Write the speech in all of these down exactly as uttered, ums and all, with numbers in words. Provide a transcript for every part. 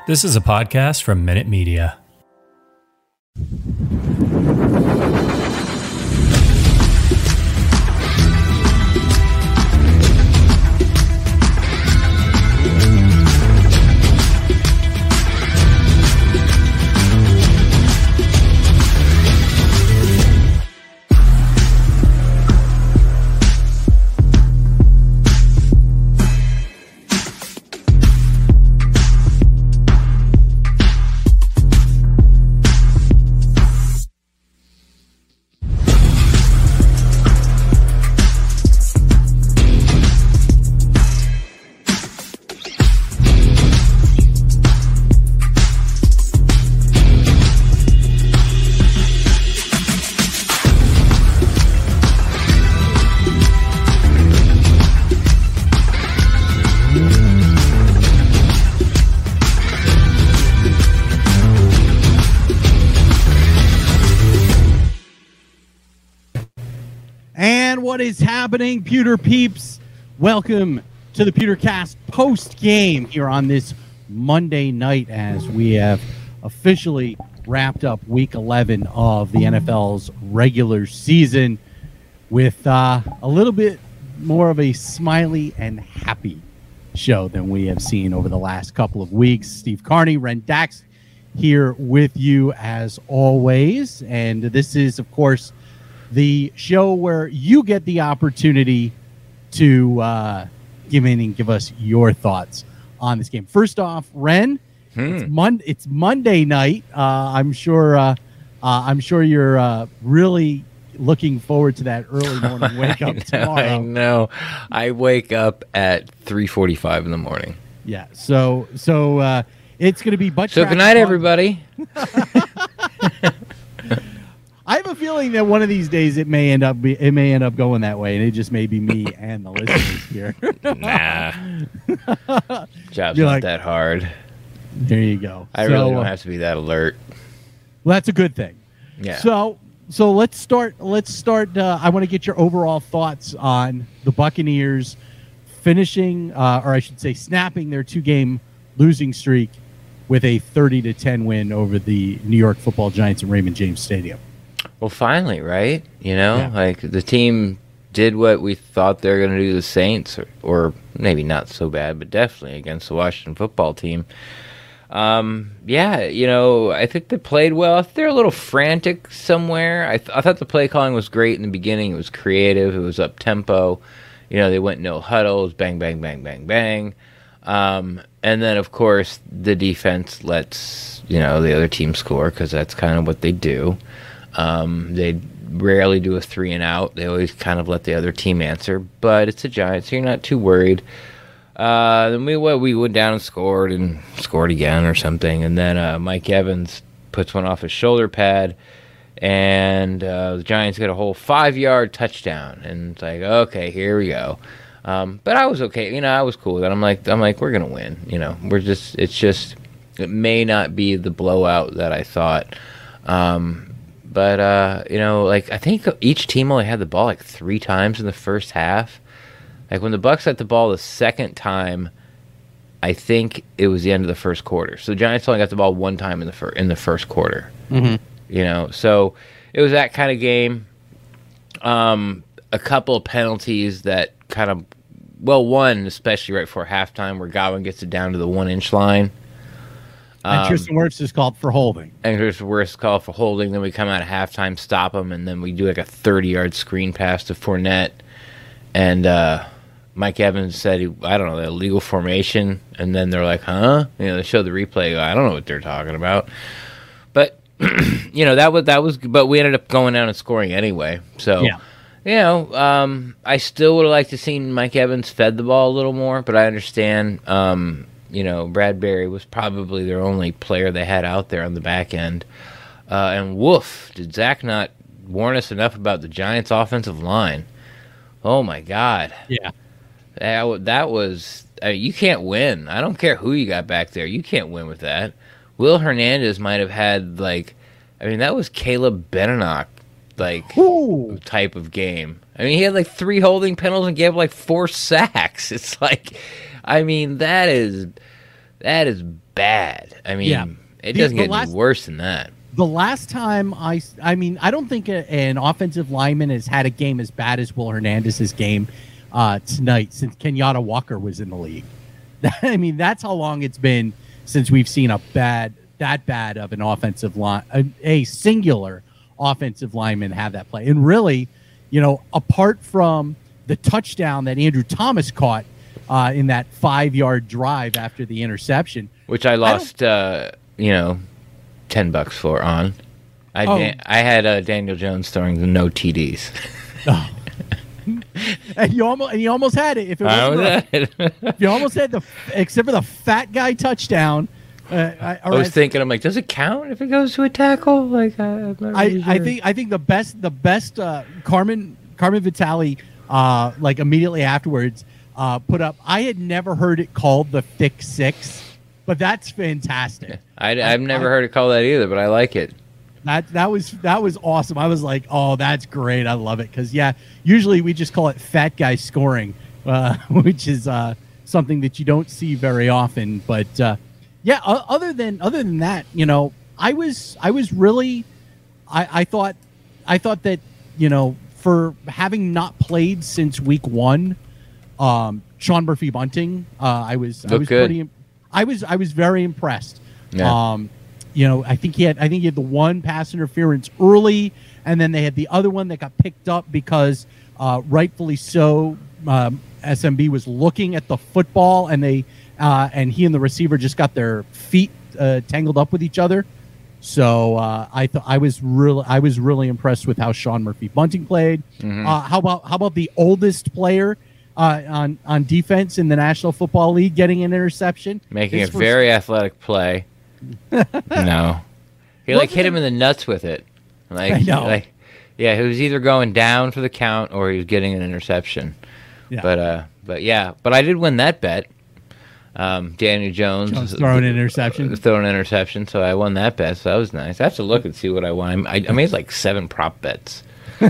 This is a podcast from Minute Media. What is happening, Pewter Peeps? Welcome to the Pewtercast post game here on this Monday night as we have officially wrapped up week eleven of the N F L's regular season with uh, a little bit more of a smiley and happy show than we have seen over the last couple of weeks. Steve Carney, Ren Dax here with you as always. And this is, of course, the show where you get the opportunity to uh, give in and give us your thoughts on this game. First off, Ren, hmm. it's, Mon- it's Monday night. Uh, I'm sure. Uh, uh, I'm sure you're uh, really looking forward to that early morning wake up I know, tomorrow. I know. I wake up at three forty-five in the morning. Yeah. So so uh, it's going to be butt. So good night, everybody. I have a feeling that one of these days it may end up be, it may end up going that way, and it just may be me and the listeners here. Nah, job's You're not like, that hard. There you go. I so, really don't have to be that alert. Well, that's a good thing. Yeah. So so let's start. Let's start. Uh, I want to get your overall thoughts on the Buccaneers finishing, uh, or I should say, snapping their two-game losing streak with a thirty to ten win over the New York Football Giants at Raymond James Stadium. Well, finally, right? You know, yeah. like the team did what we thought they were going to do to the Saints, or, or maybe not so bad, but definitely against the Washington football team. Um, yeah, you know, I think they played well. I think they're a little frantic somewhere. I, th- I thought the play calling was great in the beginning. It was creative. It was up tempo. You know, they went no huddles, bang, bang, bang, bang, bang. Um, and then, of course, the defense lets, you know, the other team score because that's kind of what they do. Um, they rarely do a three and out. They always kind of let the other team answer, but it's a Giants, so you're not too worried. Uh, then we well, we went down and scored and scored again or something, and then uh, Mike Evans puts one off his shoulder pad, and uh, the Giants get a whole five-yard touchdown, and it's like, okay, here we go. Um, but I was okay, you know, I was cool with that. I'm like, I'm like, we're gonna win, you know. We're just, it's just, it may not be the blowout that I thought. Um, But, uh, you know, like, I think each team only had the ball, like, three times in the first half. Like, when the Bucs had the ball the second time, I think it was the end of the first quarter. So the Giants only got the ball one time in the, fir- in the first quarter. Mm-hmm. You know, so it was that kind of game. Um, a couple of penalties that kind of, well, one, especially right before halftime, where Godwin gets it down to the one-inch line. And Tristan Wirfs is called for holding. And Tristan Wirfs called for holding. Then we come out at halftime, stop him, and then we do like a thirty-yard screen pass to Fournette. And uh, Mike Evans said, he, I don't know, the illegal formation. And then they're like, huh? You know, they showed the replay. I don't know what they're talking about. But, you know, that was, that was, but we ended up going down and scoring anyway. So, yeah. you know, um, I still would have liked to see Mike Evans fed the ball a little more, but I understand. Um, You know, Bradbury was probably their only player they had out there on the back end. Uh, and woof, did Zach not warn us enough about the Giants' offensive line? Oh, my God. Yeah. That, that was, uh, you can't win. I don't care who you got back there. You can't win with that. Will Hernandez might have had, like, I mean, that was Caleb Benenoch, like, Ooh. type of game. I mean, he had, like, three holding penalties and gave, like, four sacks. It's like, I mean, that is, That is bad. I mean, Yeah. it The- doesn't the get last- any worse than that. The last time I, I mean, I don't think a, an offensive lineman has had a game as bad as Will Hernandez's game uh, tonight since Kenyatta Walker was in the league. I mean, that's how long it's been since we've seen a bad, that bad of an offensive line, a, a singular offensive lineman have that play. And really, you know, apart from the touchdown that Andrew Thomas caught uh, in that five-yard drive after the interception, Which I lost, I uh, you know, ten bucks for on. I Oh. Dan- I had uh, Daniel Jones throwing the no T Ds. oh. and you almost and you almost had it if it I wasn't was, the- you almost had the except for the fat guy touchdown. Uh, I, I was thinking, I'm like, does it count if it goes to a tackle? Like, I, I'm not I, really I sure. think I think the best the best uh, Carmen Carmen Vitale uh, like immediately afterwards uh, put up. I had never heard it called the thick six, but that's fantastic. I, I've never I- heard it called that either, but I like it. That that was that was awesome. I was like, oh, that's great. I love it because yeah, usually we just call it fat guy scoring, uh, which is uh, something that you don't see very often. But uh, yeah, o- other than other than that, you know, I was I was really, I, I thought I thought that you know for having not played since week one, um, Sean Murphy Bunting, uh, I was I Looked was good. pretty I was I was very impressed. Yeah. Um, you know, I think he had I think he had the one pass interference early, and then they had the other one that got picked up because uh, rightfully so, um, S M B was looking at the football, and they uh, and he and the receiver just got their feet uh, tangled up with each other. So uh, I thought I was really I was really impressed with how Sean Murphy Bunting played. Mhm. Uh, how about how about the oldest player uh, on on defense in the National Football League getting an interception, Making His a first- very athletic play. No. He like Wasn't hit it- him in the nuts with it. Like, I know. like yeah, he was either going down for the count or he was getting an interception. Yeah. But uh but yeah, but I did win that bet. Um Daniel Jones, Jones throwing an interception. uh, throwing an interception, so I won that bet. So that was nice. I have to look and see what I won. I, I made like seven prop bets.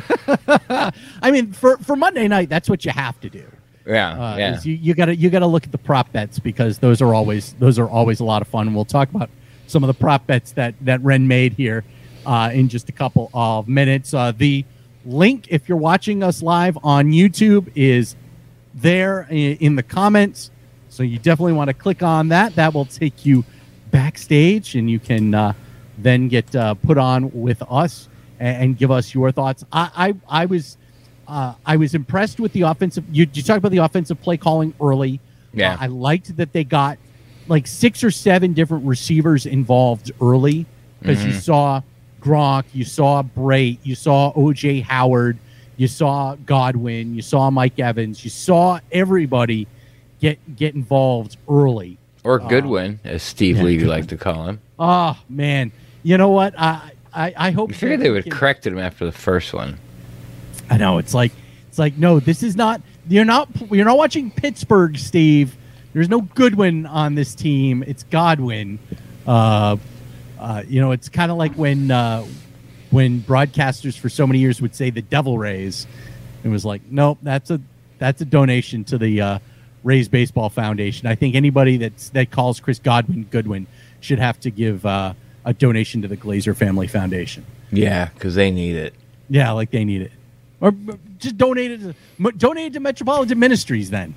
I mean, for for Monday night, that's what you have to do. Yeah, Uh, yeah. is you, you gotta you gotta look at the prop bets because those are always those are always a lot of fun. And we'll talk about some of the prop bets that that Ren made here uh, in just a couple of minutes. Uh, the link, if you're watching us live on YouTube, is there in, in the comments. So you definitely want to click on that. That will take you backstage, and you can uh, then get uh, put on with us and, and give us your thoughts. I I, I was. Uh, I was impressed with the offensive. You, you talked about the offensive play calling early. Yeah. Uh, I liked that they got like six or seven different receivers involved early because you Mhm. saw Gronk, you saw Brait, you saw O J Howard, you saw Godwin, you saw Mike Evans, you saw everybody get get involved early. Or Goodwin, as Steve yeah, Levy Goodwin. liked to call him. Oh man, you know what? I I, I hope You figured that they we would can- have corrected him after the first one. I know it's like it's like no, this is not. You're not. You're not watching Pittsburgh, Steve. There's no Goodwin on this team. It's Godwin. Uh, uh, you know, it's kind of like when uh, when broadcasters for so many years would say the Devil Rays. It was like, nope, that's a that's a donation to the uh, Rays Baseball Foundation. I think anybody that's that calls Chris Godwin Goodwin should have to give uh, a donation to the Glazer Family Foundation. Yeah, because they need it. Yeah, like they need it. Or b- just donate it to, m- donate it to Metropolitan Ministries then.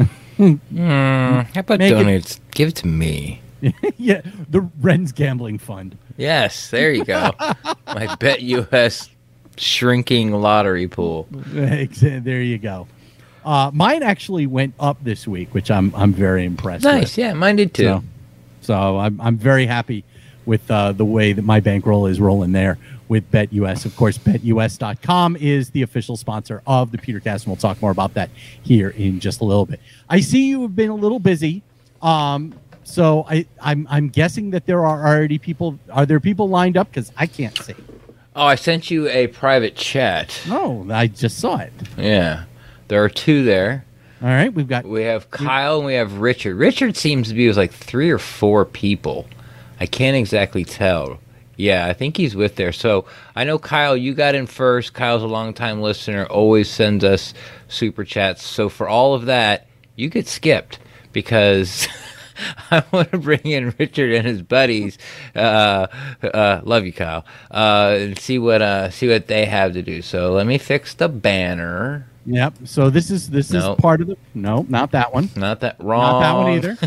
Mm, how about Make it- donate? Give it to me. Yeah, the Ren's Gambling Fund. Yes, there you go. My Bet U S shrinking lottery pool. There you go. Uh, mine actually went up this week, which I'm I'm very impressed with. Nice, yeah, mine did too. So, so I'm I'm very happy with uh, the way that my bankroll is rolling there with BetUS. Of course, Bet U S dot com is the official sponsor of the PeterCast, and we'll talk more about that here in just a little bit. I see you have been a little busy, um, so I I'm I'm guessing that there are already people. Are there people lined up? Because I can't see. Oh, I sent you a private chat. No, I just saw it. Yeah, there are two there. All right, we've got. We have Kyle and we have Richard. Richard seems to be with like three or four people. I can't exactly tell. Yeah, I think he's with there. So I know Kyle, you got in first. Kyle's a longtime listener, always sends us super chats. So for all of that, you get skipped because I want to bring in Richard and his buddies. Uh, uh, love you, Kyle. Uh, and see what uh, see what they have to do. So let me fix the banner. Yep. So this is this Nope. is part of the. No, not that one. Not that wrong. Not that one either.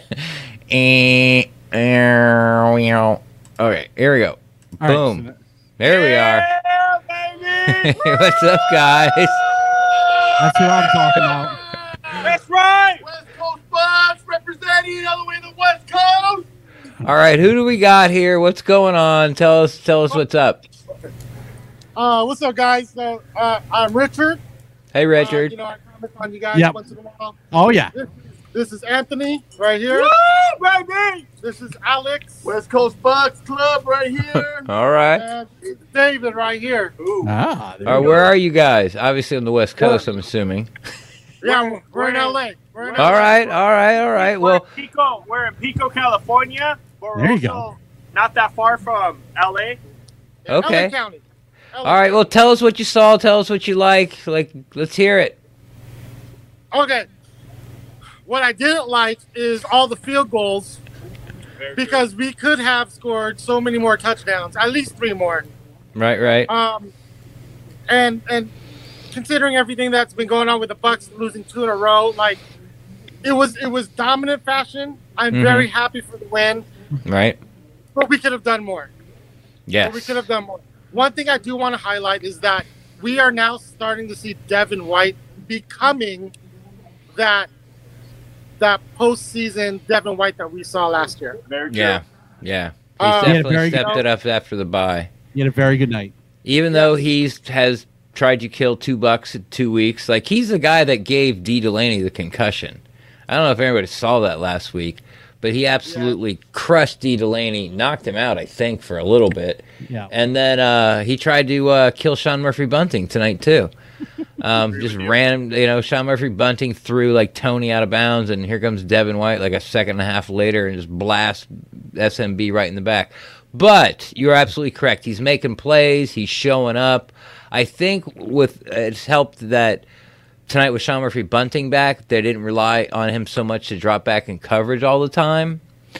Eh, eh, okay, here we go. All right, Boom. so that- There we are. Yeah, baby! What's up, guys? that's who I'm talking about. That's right! West Coast Bucks representing all the way to the West Coast. All right, who do we got here? What's going on? Tell us, tell us what's up. Uh, what's up, guys? So, uh, I'm Richard. Hey, Uh, Richard. you know, I comment on you guys Yep. once in a while. Oh yeah. This, this is Anthony right here. Woo, baby! This is Alex. West Coast Bucks Club right here. All right. And David right here. Ooh. Ah. There All right, we go. where are you guys? Obviously on the West Coast, I'm assuming. Yeah, we're, we're in L A. We're in All L A. right, all right, all right. We're Well, in Pico. We're in Pico, California. But we're There you also not that far from L A. Yeah, Okay. L A County. L A all right. Well, tell us what you saw. Tell us what you like. Like, let's hear it. Okay. What I didn't like is all the field goals because we could have scored so many more touchdowns, at least three more. Right, right. Um, and and considering everything that's been going on with the Bucks losing two in a row, like it was it was dominant fashion. I'm Mhm. very happy for the win, Right. but we could have done more. But we Yes. could have done more. One thing I do want to highlight is that we are now starting to see Devin White becoming that that postseason Devin White that we saw last year. Very true. Yeah. Yeah. He's Uh, Yeah, definitely very good. stepped it up after the bye. You had a very good night. Even though he's has tried to kill two bucks in two weeks, like he's the guy that gave D. Delaney the concussion. I don't know if anybody saw that last week, but he absolutely crushed D. Delaney, knocked him out, I think, for a little bit. Yeah. And then uh, he tried to uh, kill Sean Murphy Bunting tonight too. Um, just ran, you know, Sean Murphy Bunting threw like Tony out of bounds, and here comes Devin White like a second and a half later and just blast S M B right in the back. But you're absolutely correct. He's making plays. He's showing up. I think with it's helped that tonight with Sean Murphy Bunting back, they didn't rely on him so much to drop back in coverage all the time.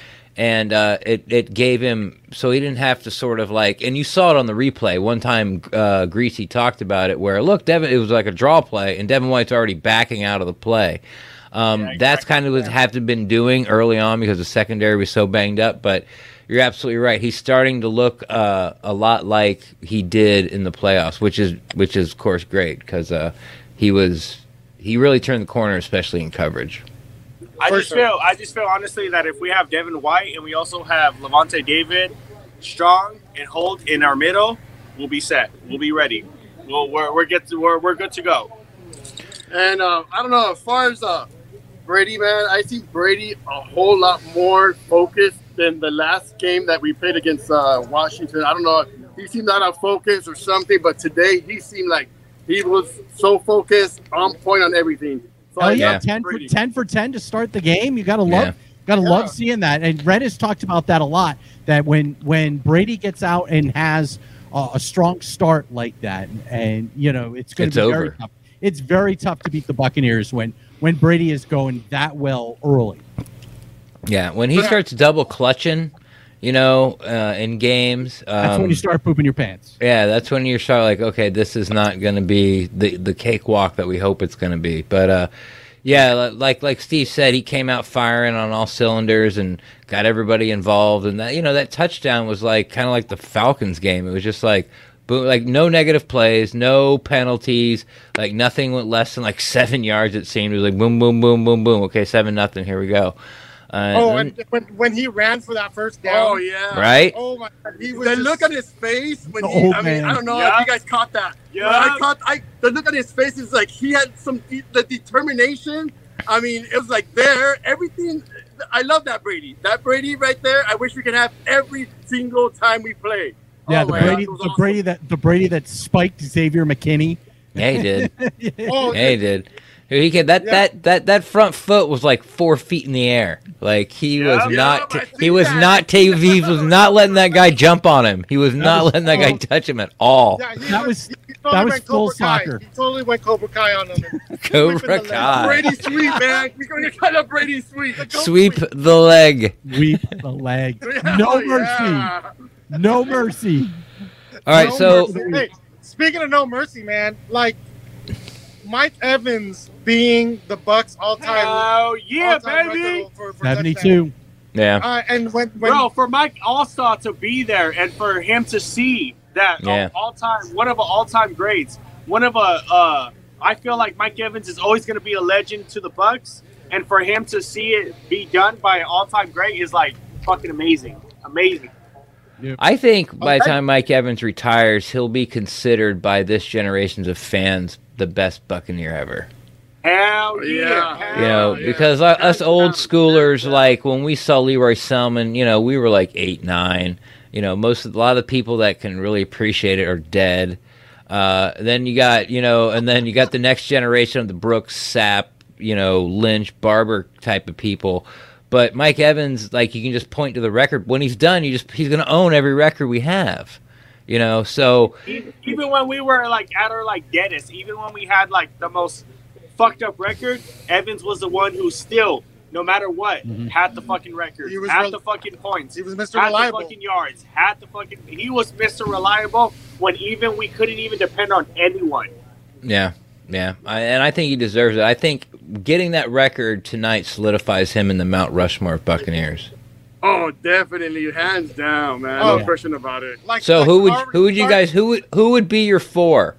And uh, it, it gave him, so he didn't have to sort of like, and you saw it on the replay. One time, uh, Greasy talked about it where, look, Devin, it was like a draw play, and Devin White's already backing out of the play. Um, Yeah, exactly. That's kind of what have to been doing early on because the secondary was so banged up. But you're absolutely right. He's starting to look uh, a lot like he did in the playoffs, which is, which is of course, great because uh, he was, he really turned the corner, especially in coverage. I For just sure. feel, I just feel honestly that if we have Devin White and we also have Levante David, Strong and Holt in our middle, we'll be set. We'll be ready. We'll, we're we're get to, we're we're good to go. And uh, I don't know, as far as uh, Brady, man, I see Brady a whole lot more focused than the last game that we played against uh, Washington. I don't know, he seemed out of focus or something, but today he seemed like he was so focused, on point on everything. So Oh I yeah, love ten for Brady. ten for ten to start the game. You gotta love, Yeah. gotta Yeah. love seeing that. And Red has talked about that a lot. That when when Brady gets out and has uh, a strong start like that, and you know it's going It's to be very over. tough. It's very tough to beat the Buccaneers when when Brady is going that well early. Yeah, when he starts double clutching, you know, uh, in games, um, That's when you start pooping your pants. yeah, that's when you're start like, okay, this is not going to be the the cakewalk that we hope it's going to be. But uh, yeah, li- like like Steve said, he came out firing on all cylinders and got everybody involved. And that, you know, that touchdown was like kind of like the Falcons game. It was just like, boom, like no negative plays, no penalties, like nothing went less than like seven yards. It seemed it was like boom, boom, boom, boom, boom. Okay, seven nothing. Here we go. Uh, Oh, and when, when he ran for that first down. Oh, yeah. right. Oh, my God. He was The just- look on his face when The he, old I mean, man. I don't know Yeah. if you guys caught that. Yeah. When I caught, I, the look on his face is like he had some, de- the determination. I mean, it was like there, everything. I love that Brady. That Brady right there, I wish we could have every single time we play. Yeah, Oh, the my God, Brady, it was the awesome. Brady that the Brady that spiked Xavier McKinney. Yeah, he did. Oh, Yeah, he did. He could, that, Yeah. that that that front foot was like four feet in the air. Like he Yeah, was yeah, not. I he see was that. not. Ta- he was not letting that guy jump on him. He was not was letting that guy full- touch him at all. Yeah, he That was- he totally that was went full Cobra Kai. soccer. He totally went Cobra Kai on him. Cobra Sweeping the leg. Kai. Brady sweep, man. We're going to cut up Brady sweep. Sweep the leg. Weep the leg. Yeah, No oh, mercy. yeah. No mercy. All right, No so mercy. Hey, speaking of no mercy, man, like Mike Evans being the Bucks all-time, Oh yeah, all-time baby! record for, for touchdowns. seventy-two. yeah, Uh, and when, when Bro, for Mike Allstar to be there and for him to see that Yeah. all time, one of the all-time greats, one of a, uh, I feel like Mike Evans is always going to be a legend to the Bucks, and for him to see it be done by an all-time great is like fucking amazing, amazing. I think by the Okay. time Mike Evans retires, he'll be considered by this generations of fans the best Buccaneer ever. Hell yeah! Yeah. Hell You know, yeah. because uh, us old schoolers, like when we saw Leroy Selman, you know, we were like eight, nine. You know, most of, a lot of the people that can really appreciate it are dead. Uh, then you got, you know, and then you got the next generation of the Brooks, Sapp, you know, Lynch, Barber type of people. But Mike Evans, like, you can just point to the record. When he's done, you just he's going to own every record we have. You know, so Even, even when we were like at our like deadest, even when we had like the most fucked up record, Evans was the one who still, no matter what, had the fucking record, He was had rel- the fucking points, he was Mister had Reliable. the fucking yards, had the fucking. He was Mister Reliable when even we couldn't even depend on anyone. yeah, yeah. I, and I think he deserves it. I think getting that record tonight solidifies him in the Mount Rushmore of Buccaneers. Oh, definitely, hands down, man. Oh. No question about it. like, So like who would Harvard- who would you guys who would who would be your four?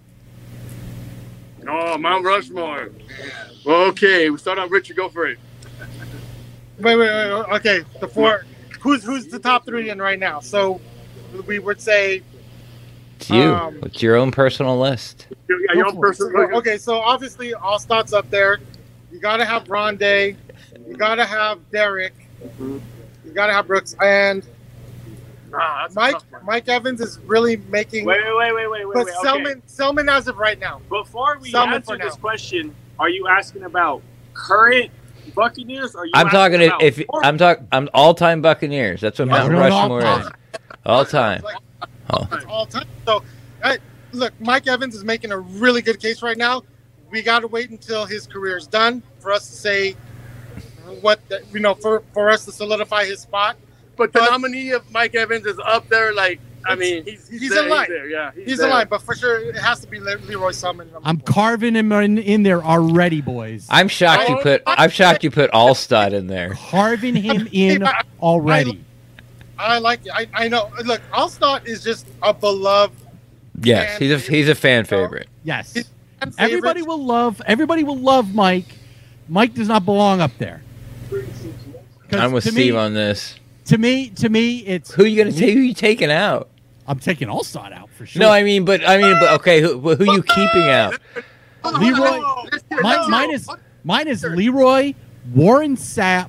Oh, Mount Rushmore. Okay, we start on Richard. Go for it. Wait, wait, wait, wait. Okay, the four. Who's who's the top three in right now? So we would say. It's you. Um, It's your own personal list. Yeah, your Go own for it. person. So, okay, so obviously all starts up there. You gotta have Rondé. You gotta have Derek. You gotta have Brooks and Ah, that's a Mike. tough one. Mike Evans is really making. Wait, wait, wait, wait, wait, wait. but wait. Selman, Okay. Selman as of right now. Before we Selman answer for this now. question, are you asking about current Buccaneers? Or are you I'm asking talking about if former- I'm talking I'm all time Buccaneers. That's what Yeah, Mount we're on all Rushmore time. is. All time. Like, Oh. it's all time. So, hey, look, Mike Evans is making a really good case right now. We got to wait until his career is done for us to say what the, you know for for us to solidify his spot. But the But- nominee of Mike Evans is up there. Like, I mean, he's he's, He's there, in line. He's there, yeah. He's, He's there. alive, but for sure it has to be Le- Leroy Selman. number I'm four. carving him in, in there already, boys. I'm shocked you put I'm shocked you put Allstott in there. Carving him in I- already. I like it. I, I know. Look, Allstott is just a beloved. Yes, he's a he's a fan favorite. Yes. fan favorite. Everybody will love everybody will love Mike. Mike does not belong up there. 'Cause I'm with to Steve me, on this. To me, to me, it's Who you gonna take? Who you taking out? I'm taking Allstott out for sure. No, I mean, but I mean, but okay, who who you keeping out? Leroy, mine, mine is mine is Leroy, Warren Sapp,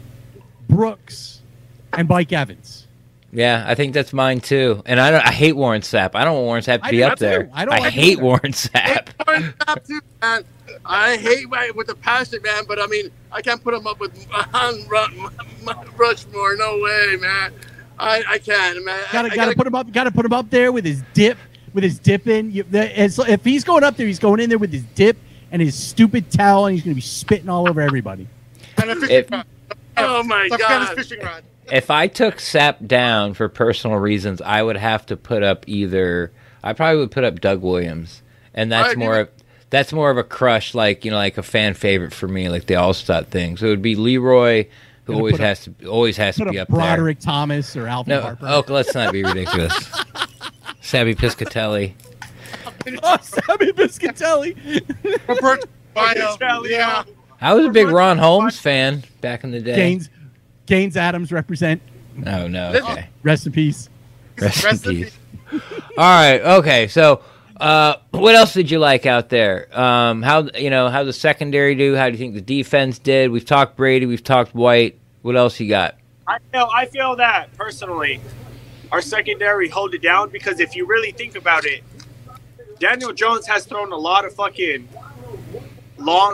Brooks, and Mike Evans. Yeah, I think that's mine too. And I don't. I hate Warren Sapp. I don't want Warren Sapp to I be do up too. there. I don't like him hate either. Warren Sapp. Warren Sapp too, man. I hate my, with a passion, man. But I mean, I can't put him up with Mount Rushmore. No way, man. I, I can't, man. Gotta I, I gotta put him up. Gotta put him up there with his dip, with his dip in. You, the, it's, if he's going up there, he's going in there with his dip and his stupid towel, and he's gonna be spitting all over everybody. And a fishing If- rod. Oh my Don't forget his god. fishing rod. If I took Sapp down for personal reasons, I would have to put up either. I probably would put up Doug Williams, and that's I agree more with- of that's more of a crush, like you know, like a fan favorite for me, like the Allstott thing. So it would be Leroy, who Gonna always put up- has to always has to Put be up up there. Broderick Thomas or Alvin No, Harper. oh, let's not be ridiculous. Sammy Piscatelli. Oh, Sammy Biscatelli. Roberto Bayo. Kelly, Yeah. I was a big Ron Holmes fan back in the day. Gaines, Gaines Adams represent. Oh no, Let's- okay. Rest in peace. Rest, Rest in in peace. All right, okay. So, uh, what else did you like out there? Um, how you know how the secondary do? How do you think the defense did? We've talked Brady, we've talked White. What else you got? I feel I feel that personally, our secondary hold it down because if you really think about it, Daniel Jones has thrown a lot of fucking long,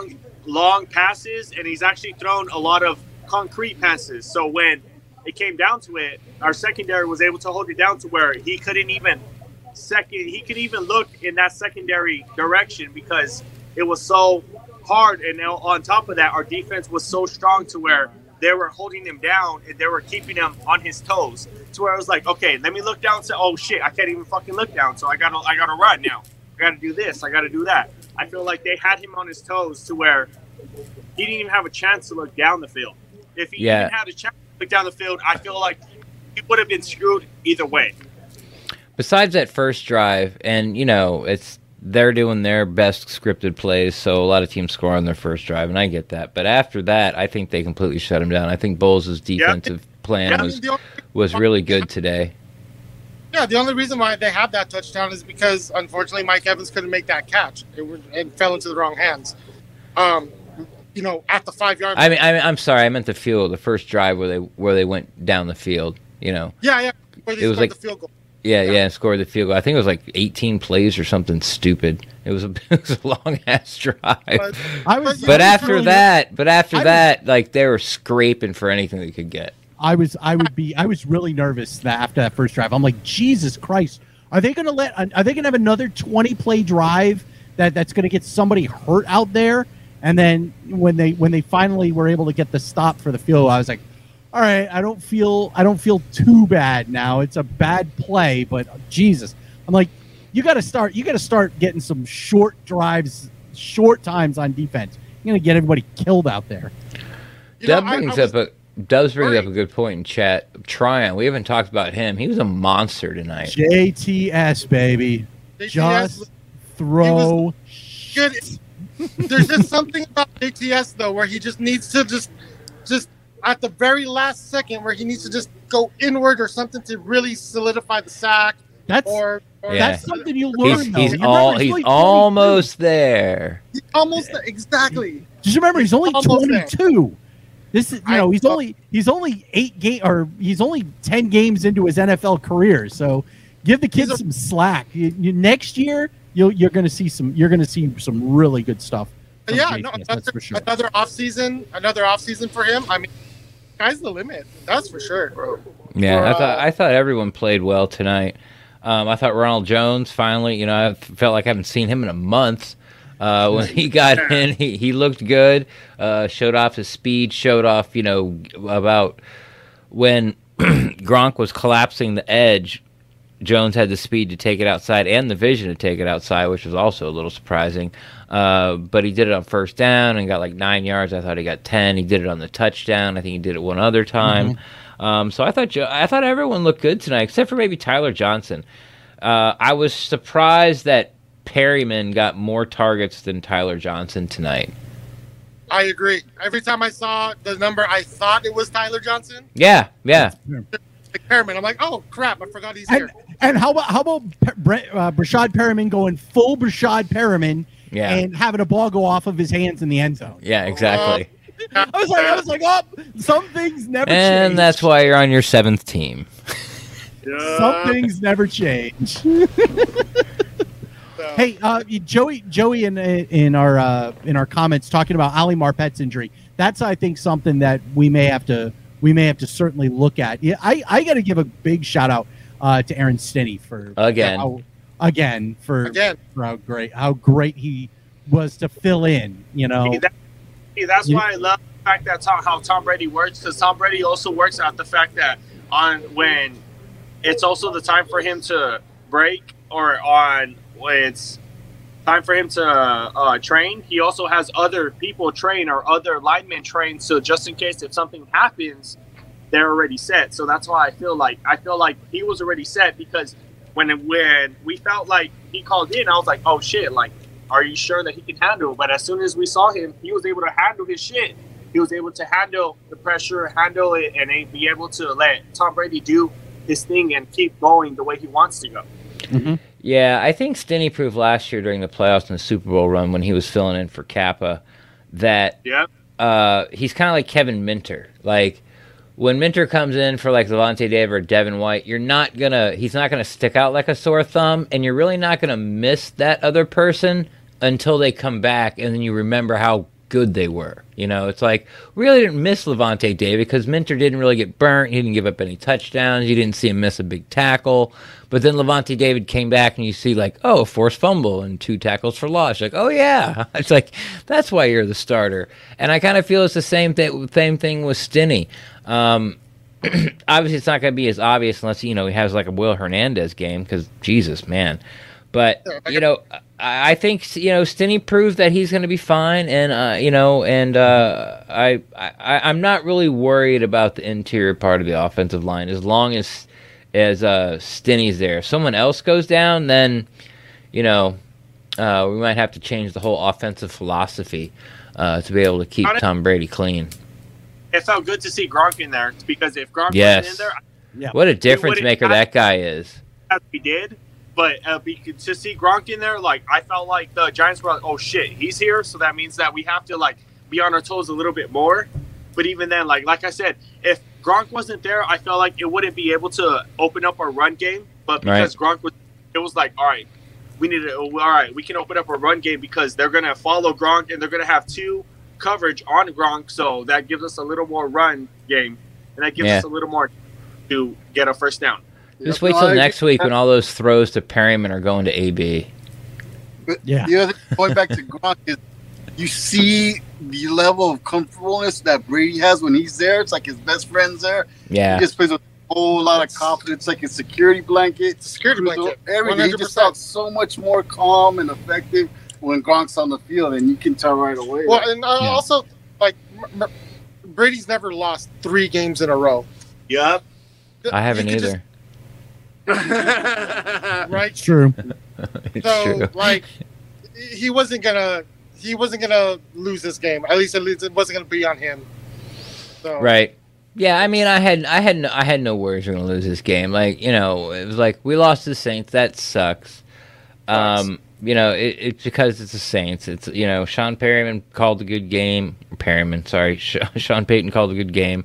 long passes, and he's actually thrown a lot of concrete passes. So when it came down to it, our secondary was able to hold it down to where he couldn't even second. He could even look in that secondary direction because it was so hard. And now on top of that, our defense was so strong to where they were holding him down and they were keeping him on his toes. To where I was like, okay, let me look down. So, oh shit, I can't even fucking look down. So I gotta, I gotta run now. I gotta do this. I gotta do that. I feel like they had him on his toes to where he didn't even have a chance to look down the field. If he Yeah. even had a chance to look down the field, I feel like he would have been screwed either way. Besides that first drive, and, you know, it's they're doing their best scripted plays, so a lot of teams score on their first drive, and I get that. But after that, I think they completely shut him down. I think Bowles' defensive plan Yeah, was the only- was really good today. Yeah, the only reason why they had that touchdown is because, unfortunately, Mike Evans couldn't make that catch. It, was, it fell into the wrong hands. Um, you know, at the five-yard line. I mean, I mean, I'm sorry, I meant the field, the first drive where they where they went down the field. You know, Yeah, yeah. Where they It was scored like- the field goal. yeah, yeah, and scored the field goal. I think it was like eighteen plays or something stupid. It was a, it was a long ass drive. But, I was, But I was after really- that, but after I was- that, like they were scraping for anything they could get. I was I would be I was really nervous that after that first drive. I'm like, Jesus Christ, are they going to let are they going to have another twenty play drive that that's going to get somebody hurt out there? And then when they when they finally were able to get the stop for the field, I was like, all right, I don't feel I don't feel too bad now. It's a bad play, but Jesus, I'm like, you got to start you got to start getting some short drives, short times on defense. You're going to get everybody killed out there. you know, That I- brings I was- up a does bring up a worried. good point in chat. Tryon, we haven't talked about him. He was a monster tonight. J T S baby. J T S Just throw good. There's just something about J T S though, where he just needs to just, just at the very last second, where he needs to just go inward or something to really solidify the sack. That's Or, or Yeah. that's something you learn. He's though. he's You all remember, he's only almost there. He almost exactly. twenty-two. Just remember, he's only Almost there. twenty-two. This is, you I- know, he's only he's only eight game or he's only ten games into his N F L career. So give the kid He's a- some slack. You, you, next year, you'll you're going to see some you're going to see some really good stuff. from Yeah, J T S, no, that's another, for sure. another off season, another off season for him. I mean, sky's the limit. That's for sure, bro. Yeah, I For, thought uh, I thought everyone played well tonight. Um, I thought Ronald Jones finally, you know, I felt like I haven't seen him in a month. Uh, when he got in, he, he looked good, uh, showed off his speed, showed off, you know, about when Gronk was collapsing the edge, Jones had the speed to take it outside and the vision to take it outside, which was also a little surprising. Uh, but he did it on first down and got like nine yards. I thought he got ten. He did it on the touchdown. I think he did it one other time. Um, so I thought Jo- I thought everyone looked good tonight, except for maybe Tyler Johnson. Uh, I was surprised that Perryman got more targets than Tyler Johnson tonight. I agree. Every time I saw the number, I thought it was Tyler Johnson. Yeah, yeah. Like Perriman. I'm like, oh crap! I forgot he's And, here. and how about how about Pe- Bre- uh, Brashad Perriman going full Brashad Perriman Yeah. and having a ball go off of his hands in the end zone? Yeah, exactly. I was like, I was like, oh, some things never change. And that's why you're on your seventh team. Yeah. Some things never change. So, Hey, uh, Joey, Joey, in in our uh, in our comments talking about Ali Marpet's injury. That's, I think, something that we may have to we may have to certainly look at. Yeah, I, I got to give a big shout out uh, to Aaron Stinney for Again. how, again for, Again. for how great how great he was to fill in. You know, See, that- see, that's You- why I love the fact that Tom, how Tom Brady works, because Tom Brady also works out the fact that on when it's also the time for him to break, or on when it's time for him to uh, train, he also has other people train or other linemen train. So just in case if something happens, they're already set. So that's why I feel like I feel like he was already set, because when when we felt like he called in, I was like, oh shit, like, are you sure that he can handle? But as soon as we saw him, he was able to handle his shit. He was able to handle the pressure, handle it, and be able to let Tom Brady do his thing and keep going the way he wants to go. Yeah, I think Stinney proved last year during the playoffs and the Super Bowl run when he was filling in for Kappa that Yeah. uh, he's kind of like Kevin Minter. Like, when Minter comes in for like Levante David or Devin White, you're not gonna he's not gonna stick out like a sore thumb, and you're really not gonna miss that other person until they come back, and then you remember how good they were. You know, it's like, we really didn't miss Levante David because Minter didn't really get burnt. He didn't give up any touchdowns. You didn't see him miss a big tackle. But then Levante David came back and you see like, oh, a forced fumble and two tackles for loss. Like, oh yeah. It's like, that's why you're the starter. And I kind of feel it's the same thing, same thing with Stinney. Um, obviously it's not going to be as obvious unless, you know, he has like a Will Hernandez game because Jesus, man. But, you know, I think, you know, Stinney proved that he's going to be fine. And, uh, you know, and uh, I, I, I'm not really worried about the interior part of the offensive line as long as as uh, Stinney's there. If someone else goes down, then, you know, uh, we might have to change the whole offensive philosophy uh, to be able to keep Tom Brady clean. It felt good to see Gronk in there because if Gronk yes. wasn't in there, yeah. What a difference maker that guy is. As we did. But uh, to see Gronk in there, like, I felt like the Giants were like, oh, shit, he's here. So that means that we have to, like, be on our toes a little bit more. But even then, like like I said, if Gronk wasn't there, I felt like it wouldn't be able to open up our run game. But because right. Gronk was, it was like, all right, we need to, all right, we can open up our run game because they're going to follow Gronk and they're going to have two coverage on Gronk. So that gives us a little more run game. And that gives yeah. us a little more to get a first down. Just wait till next week when all those throws to Perryman are going to A B. But yeah. The other thing, going back to Gronk, is you see the level of comfortableness that Brady has when he's there. It's like his best friend's there. Yeah. He just plays with a whole lot of confidence, like a security blanket. It's a security blanket. Everything. He just felt so much more calm and effective when Gronk's on the field, and you can tell right away. Well, like, and uh, yeah. also, like, M- M- Brady's never lost three games in a row. Yep. I haven't either. Just, right? It's true. It's so, true. like, he wasn't gonna, he wasn't gonna lose this game. At least, at least it wasn't gonna be on him. So. Right. Yeah. I mean, I had, I had, no, I had no worries we're gonna lose this game. Like, you know, it was like we lost to the Saints. That sucks. Um, nice. You know, it, it's because it's the Saints. It's, you know, Sean Perryman called a good game. Perryman, sorry, Sean Payton called a good game.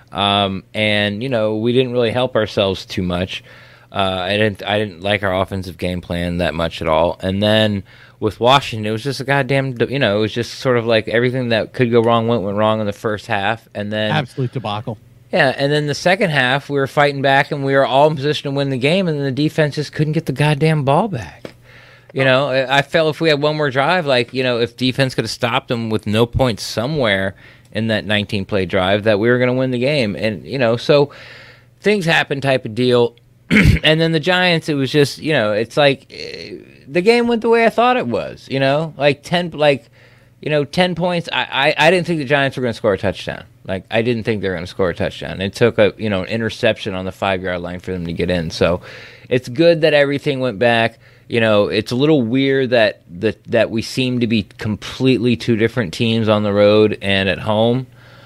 Um, and you know, we didn't really help ourselves too much. Uh, I didn't. I didn't like our offensive game plan that much at all. And then with Washington, it was just a goddamn. You know, it was just sort of like everything that could go wrong went went wrong in the first half, and then absolute debacle. Yeah, and then the second half, we were fighting back, and we were all in position to win the game, and then the defense just couldn't get the goddamn ball back. You know, I felt if we had one more drive, like, you know, if defense could have stopped them with no points somewhere in that nineteen play drive, that we were going to win the game, and you know, so things happen, type of deal. And then the Giants, it was just, you know, it's like uh, the game went the way I thought it was, you know, like ten, like, you know, ten points. I, I, I didn't think the Giants were going to score a touchdown. Like, I didn't think they were going to score a touchdown. It took a, you know, an interception on the five yard line for them to get in. So it's good that everything went back. You know, it's a little weird that that that we seem to be completely two different teams on the road and at home.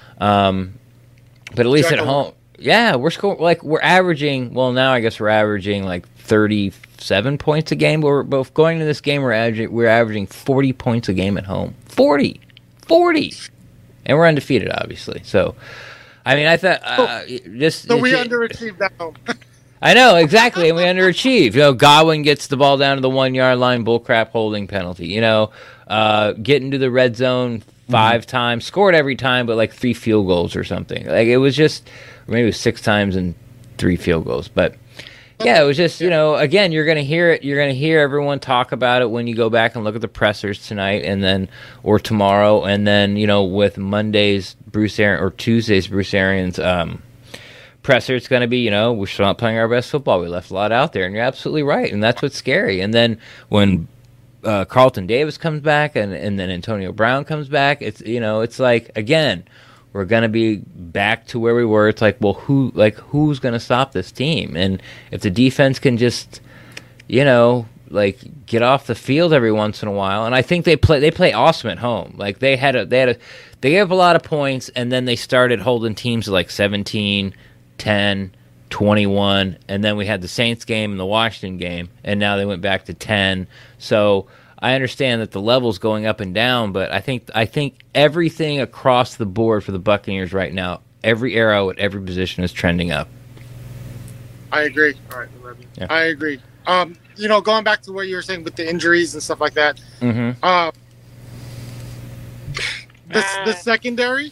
Um, but at least at home. Yeah, we're scoring like we're averaging. Well, now I guess we're averaging like thirty-seven points a game. But we're both going to this game. We're averaging we're averaging forty points a game at home. forty, forty, and we're undefeated, obviously. So, I mean, I thought uh, just so we just, underachieved at home. I know exactly, and we underachieved. You know, Godwin gets the ball down to the one yard line, bullcrap holding penalty. You know, uh, getting to the red zone five mm-hmm. times, scored every time, but like three field goals or something. Like it was just. Or maybe it was six times and three field goals. But, yeah, it was just, you know, again, you're going to hear it. You're going to hear everyone talk about it when you go back and look at the pressers tonight and then, or tomorrow. And then, you know, with Monday's Bruce Arians, or Tuesday's Bruce Arians um, presser, it's going to be, you know, we're still not playing our best football. We left a lot out there. And you're absolutely right. And that's what's scary. And then when uh, Carlton Davis comes back and, and then Antonio Brown comes back, it's, you know, it's like, again, we're gonna be back to where we were. It's like, well, who, like, who's gonna stop this team? And if the defense can just, you know, like, get off the field every once in a while, and I think they play, they play awesome at home. Like they had a, they had a, they gave up a lot of points, and then they started holding teams to like seventeen, ten, twenty-one, and then we had the Saints game and the Washington game, and now they went back to ten. So. I understand that the level's going up and down, but I think I think everything across the board for the Buccaneers right now, every arrow at every position is trending up. I agree. All right, yeah. I agree. Um, you know, going back to what you were saying with the injuries and stuff like that. Mm-hmm. Uh, the, the secondary.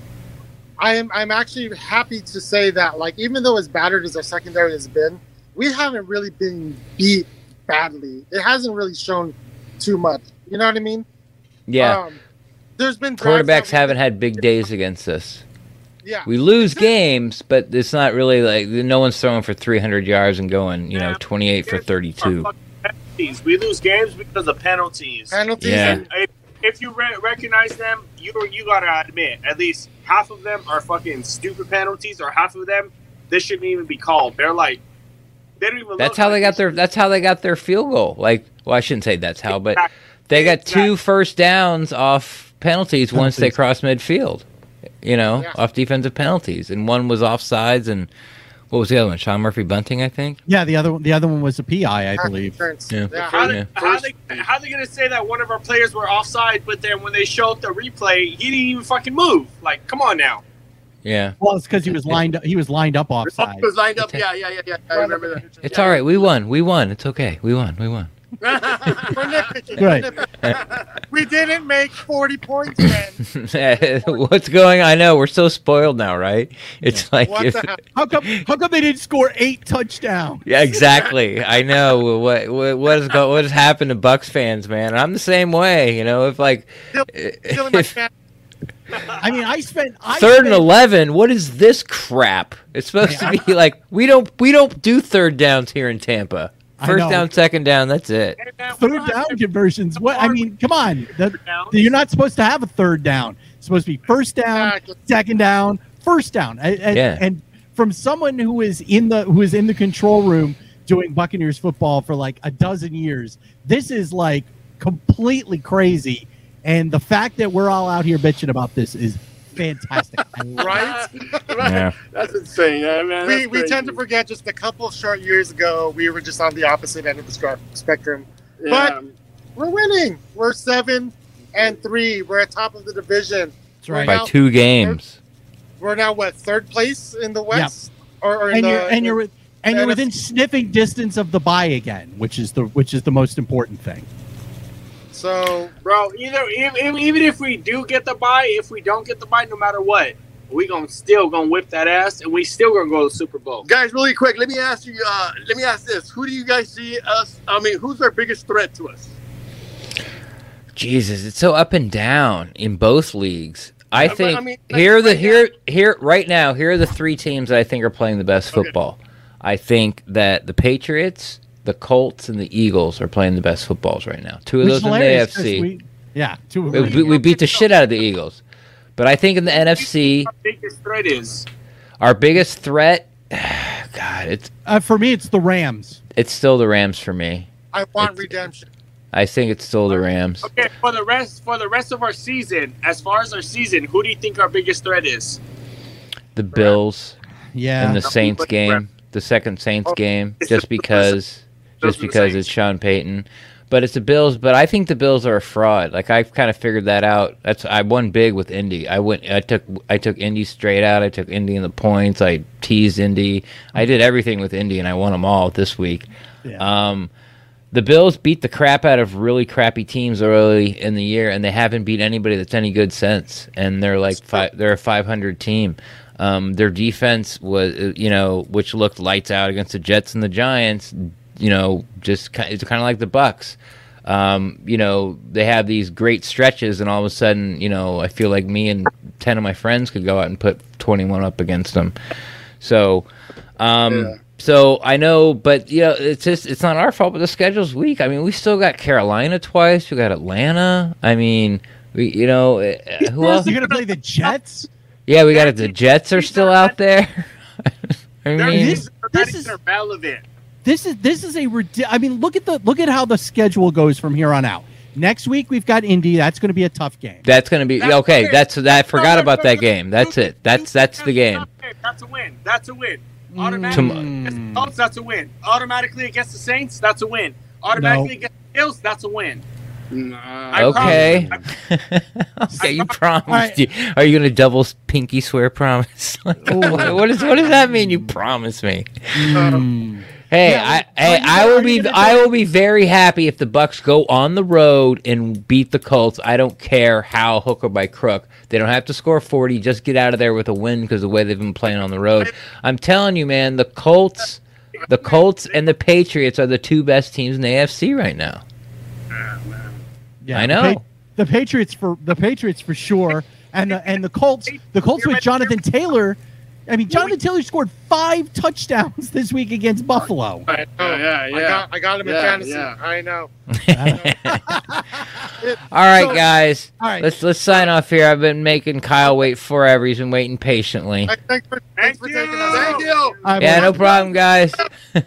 I am I'm actually happy to say that, like, even though as battered as our secondary has been, we haven't really been beat badly. It hasn't really shown too much. You know what I mean? Yeah. Um, there's been drives that Quarterbacks we- haven't had big days against us. Yeah. We lose games, but it's not really like no one's throwing for three hundred yards and going, you know, twenty-eight for thirty-two. Our fucking penalties. We lose games because of penalties. Penalties. Yeah. And, If, if you re- recognize them, you you gotta admit at least half of them are fucking stupid penalties, or half of them this shouldn't even be called. They're like they don't even. That's look how like they got their. should- That's how they got their field goal. Like, well, I shouldn't say that's how, but they got two Exactly. first downs off penalties once they Penalties. crossed midfield. You know, Yeah. off defensive penalties, and one was offsides, and what was the other one? Sean Murphy Bunting, I think. Yeah, the other one, the other one was a P I, I believe. Yeah. Yeah. How, Yeah. they, how, they, how they gonna say that one of our players were offside, but then when they show up the replay, he didn't even fucking move? Like, come on now. Yeah, Well, it's because he was lined up. He was lined up offside. It was lined up. Yeah, yeah, yeah, yeah. I remember that. it's all right. We won. We won. It's okay. We won. We won. We're nitpicking. Right. We're nitpicking. We didn't make forty points, man. What's going? I know we're so spoiled now, right? It's like What if, the hell? How come? How come they didn't score eight touchdowns? yeah, exactly. I know what what what has go, what has happened to Bucks fans, man. I'm the same way. You know, if like Still, still in my if fan- I mean, I spent I third and spent- eleven, what is this crap? It's supposed to be like we don't we don't do third downs here in Tampa. I First know. down, second down, that's it. third down conversions. What I mean, come on. That, you're not supposed to have a third down. It's supposed to be first down, Exactly. second down, first down. And, and- Yeah. and from someone who is in the who is in the control room doing Buccaneers football for like a dozen years, this is like completely crazy. And the fact that we're all out here bitching about this is fantastic. I love it. right? Yeah. That's insane, yeah, man. we That's we tend to crazy. forget just a couple short years ago, we were just on the opposite end of the scra- spectrum. Yeah. We're winning. We're seven and three. We're at top of the division. That's right. By now- two games. We're now what, third place in the West, or, or in And the, you're and you're with- and the you're N F C. within sniffing distance of the bye again, which is the which is the most important thing. so Bro, either even, even if we do get the bye, if we don't get the bye, no matter what, we gonna still gonna whip that ass, and we still gonna go to the Super Bowl. Guys, really quick, let me ask you. Uh, let me ask this: who do you guys see us? I mean, who's our biggest threat to us? Jesus, it's so up and down in both leagues. I but, think I mean, like, here are the right here here right now here are the three teams that I think are playing the best Okay. football. I think that the Patriots, the Colts, and the Eagles are playing the best footballs right now. Two of Which those is in the hilarious A F 'cause C. we- yeah, two of We, them. we, we beat the shit out of the Eagles, but I think in the N F C, Our biggest threat is our biggest threat, God, it's Uh, for me, it's the Rams. it's still the Rams for me. I want It's- redemption. I think it's still the Rams. okay for the rest for the rest of our season. As far as our season, who do you think our biggest threat is? The Bills Yeah, and the Saints but- game, the second Saints Oh, game, it's just the- because, those just are the because Saints. it's Sean Payton. But it's the Bills. But I think the Bills are a fraud. Like I've kind of figured that out. That's I won big with Indy. I went. I took. I took Indy straight out. I took Indy in the points. I teased Indy. I did everything with Indy, and I won them all this week. yeah. Um, the Bills beat the crap out of really crappy teams early in the year, and they haven't beat anybody that's any good since. And they're like five, they're a five hundred team. Um, their defense was, uh, you know, which looked lights out against the Jets and the Giants. You know, just ki- it's kind of like the Bucks. Um, you know, they have these great stretches, and all of a sudden, you know, I feel like me and ten of my friends could go out and put twenty-one up against them. So, um, Yeah. so I know, but you know, it's just it's not our fault. But the schedule's weak. I mean, we still got Carolina twice. We got Atlanta. I mean, we you know uh, who else? You're gonna play the Jets. Yeah, we got it. The Jets are still out there. I Their mean, teams are this not is- even relevant. This is this is a ridi- I mean, look at the look at how the schedule goes from here on out. Next week we've got Indy. That's going to be a tough game. that's gonna be That's okay. okay. That's that. I forgot about that game. That's it. That's that's the game. That's a win. That's a win. Mm. Automatically Tom- against the Colts, that's a win. Automatically against the Saints, that's a win. Automatically against the Bills, that's a win. Nah. Okay. promise- Okay, you promised. right. You. Are you gonna double pinky swear promise? Like, what, what is what does that mean? You promise me. Mm. Hey, Yeah, I, well, hey, you I know, will are you be, gonna I do- will be very happy if the Bucks go on the road and beat the Colts. I don't care how hook or by crook. They don't have to score forty. Just get out of there with a win because of the way they've been playing on the road. I'm telling you, man, the Colts, the Colts and the Patriots are the two best teams in the A F C right now. Yeah, I the know. Pa- the Patriots for the Patriots for sure, and the and the Colts. The Colts with Jonathan Taylor. I mean, Jonathan Taylor scored five touchdowns this week against Buffalo. I know. Yeah, yeah. I got, I got him in Yeah, fantasy. yeah. I know. All right, So- guys, All right. let's let's sign off here. I've been making Kyle wait forever. He's been waiting patiently. Hey, Thanks for, thanks Thank for you. taking us. Thank you. All right, Yeah, no boys. problem, guys. Hey,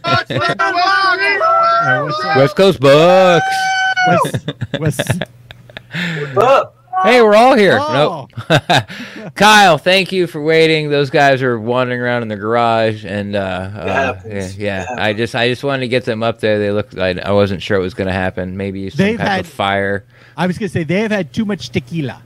what's up? West Coast Bucks. Wes- Wes- Hey, we're all here. Oh. Nope. Kyle, thank you for waiting. Those guys are wandering around in the garage, and uh, uh, yeah, happens. yeah. It happens. I just, I just wanted to get them up there. They look, I, I wasn't sure it was going to happen. Maybe some They've type had- of fire. I was gonna say they have had too much tequila.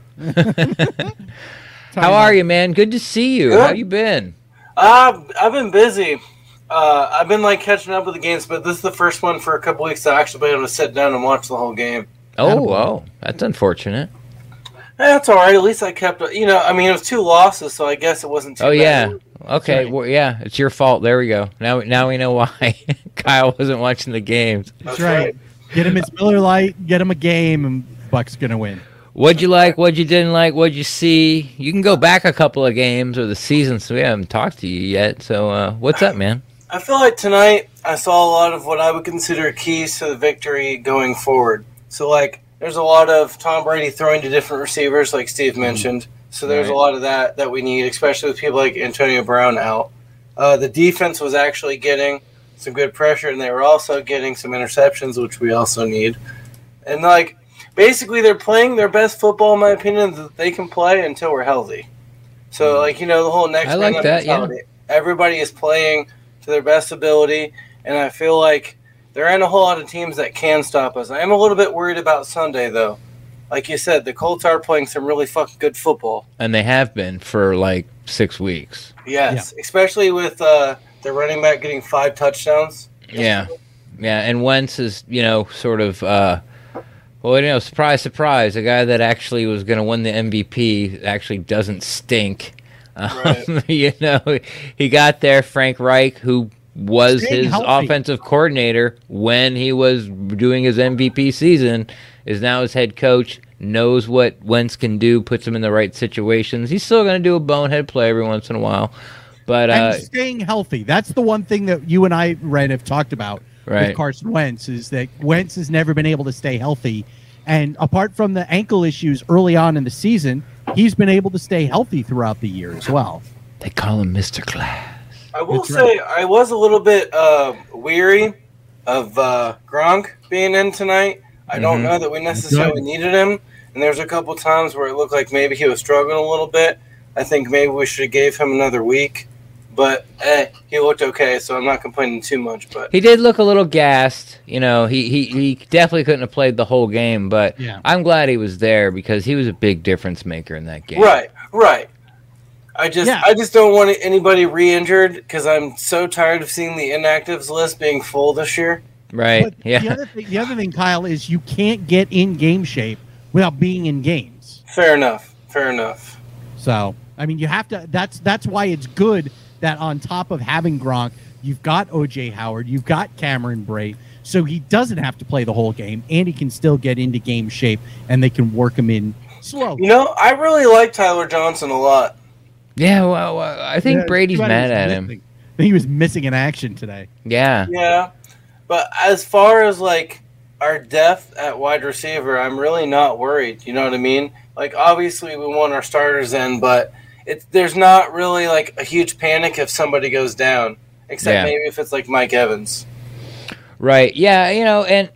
How are you, man? Good to see you. Good. How you been? Uh, I've been busy. Uh, I've been like catching up with the games, but this is the first one for a couple weeks to actually be able to sit down and watch the whole game. Oh, Attaboy. oh, that's unfortunate. Eh, That's all right. At least I kept, you know, I mean, it was two losses, so I guess it wasn't too Oh bad. yeah. Okay. right. Well, yeah, it's your fault. There we go. Now, now we know why Kyle wasn't watching the games. That's right. Get him his Miller Lite. Get him a game, and Buck's gonna win. What'd you like? What'd you didn't like? What'd you see? You can go back a couple of games or the season, so we haven't talked to you yet. So, uh, what's up, man? I feel like tonight I saw a lot of what I would consider keys to the victory going forward. So, like, there's a lot of Tom Brady throwing to different receivers, like Steve mentioned. So there's Right. a lot of that that we need, especially with people like Antonio Brown out. Uh, the defense was actually getting some good pressure, and they were also getting some interceptions, which we also need. And, like, basically they're playing their best football, in my opinion, that they can play until we're healthy. So, like, you know, the whole next I like man up that, yeah. mentality. Everybody is playing to their best ability, and I feel like there aren't a whole lot of teams that can stop us. I am a little bit worried about Sunday, though. Like you said, the Colts are playing some really fucking good football. And they have been for like six weeks. Yes, especially with uh, the running back getting five touchdowns. Yeah, yeah. And Wentz is, you know, sort of, uh, well, you know, surprise, surprise. A guy that actually was going to win the M V P actually doesn't stink. Um, Right. you know, he got there. Frank Reich, who was Staying his healthy. offensive coordinator when he was doing his M V P season, is now his head coach, knows what Wentz can do, puts him in the right situations. He's still going to do a bonehead play every once in a while. But, And uh, staying healthy. That's the one thing that you and I, Red, have talked about Right. with Carson Wentz is that Wentz has never been able to stay healthy. And apart from the ankle issues early on in the season, he's been able to stay healthy throughout the year as well. they call him Mister Class. I will That's say I was a little bit uh, weary of uh, Gronk being in tonight. I don't Mhm. know that we necessarily needed him, and there's a couple times where it looked like maybe he was struggling a little bit. I think maybe we should have gave him another week, but eh, he looked okay, so I'm not complaining too much. But He did look a little gassed. You know, he, he, he definitely couldn't have played the whole game, but Yeah. I'm glad he was there because he was a big difference maker in that game. right, right. I just Yeah. I just don't want anybody re-injured because I'm so tired of seeing the inactives list being full this year. Right. But yeah. the other thing, the other thing, Kyle, is you can't get in game shape without being in games. Fair enough. Fair enough. So, I mean, you have to. That's that's why it's good that on top of having Gronk, you've got O J Howard, you've got Cameron Brate, so he doesn't have to play the whole game, and he can still get into game shape, and they can work him in slow. You know, I really like Tyler Johnson a lot. Yeah, well, well, I think Yeah, Brady's too bad he mad was at him. missing. I think he was missing in action today. Yeah. Yeah, but as far as like our depth at wide receiver, I'm really not worried. You know what I mean? Like, obviously, we want our starters in, but it's there's not really like a huge panic if somebody goes down, except Yeah. maybe if it's like Mike Evans. Right. Yeah, you know, and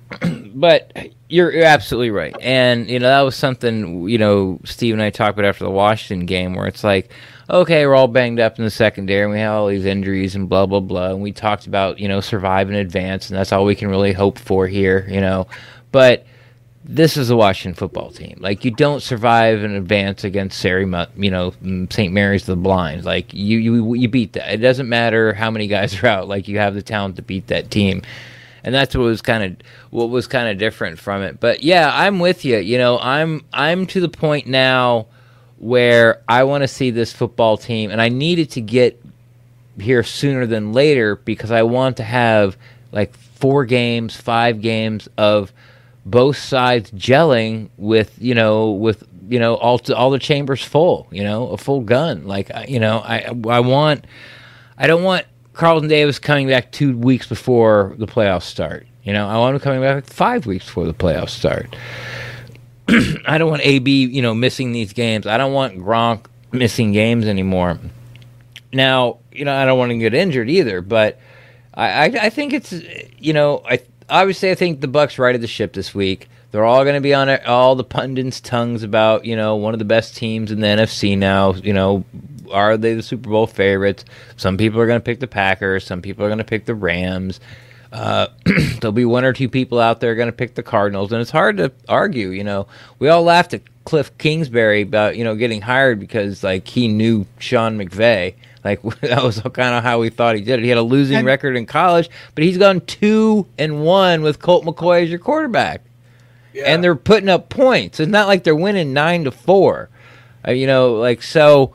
but you're, you're absolutely right. And you know, that was something, you know, Steve and I talked about after the Washington game where it's like, okay, we're all banged up in the secondary and we have all these injuries and blah blah blah, and we talked about, you know, survive in advance, and that's all we can really hope for here, you know. But this is a Washington football team. Like, you don't survive an advance against Sarah, you know, Saint Mary's the Blind. Like, you, you you beat that. It doesn't matter how many guys are out. Like, you have the talent to beat that team. And that's what was kind of what was kind of different from it. But yeah, I'm with you. You know, I'm I'm to the point now where I want to see this football team, and I need it to get here sooner than later because I want to have like four games, five games of both sides gelling with, you know, with, you know, all all the chambers full, you know, a full gun. Like, you know, I I want, I don't want Carlton Davis coming back two weeks before the playoffs start. You know, I want him coming back five weeks before the playoffs start. I don't want A B, you know, missing these games. I don't want Gronk missing games anymore. Now, you know, I don't want to get injured either, but I, I, I think it's, you know, I obviously I think the Bucs righted the ship this week. They're all going to be on all the pundits' tongues about, you know, one of the best teams in the N F C now. You know, are they the Super Bowl favorites? Some people are going to pick the Packers. Some people are going to pick the Rams. Uh, there'll be one or two people out there going to pick the Cardinals, and it's hard to argue. You know, we all laughed at Cliff Kingsbury about, you know, getting hired because like he knew Sean McVay. Like, that was kind of how we thought he did it. He had a losing and, record in college, but he's gone two and one with Colt McCoy as your quarterback. Yeah. And they're putting up points. It's not like they're winning nine to four. Uh, you know, like, so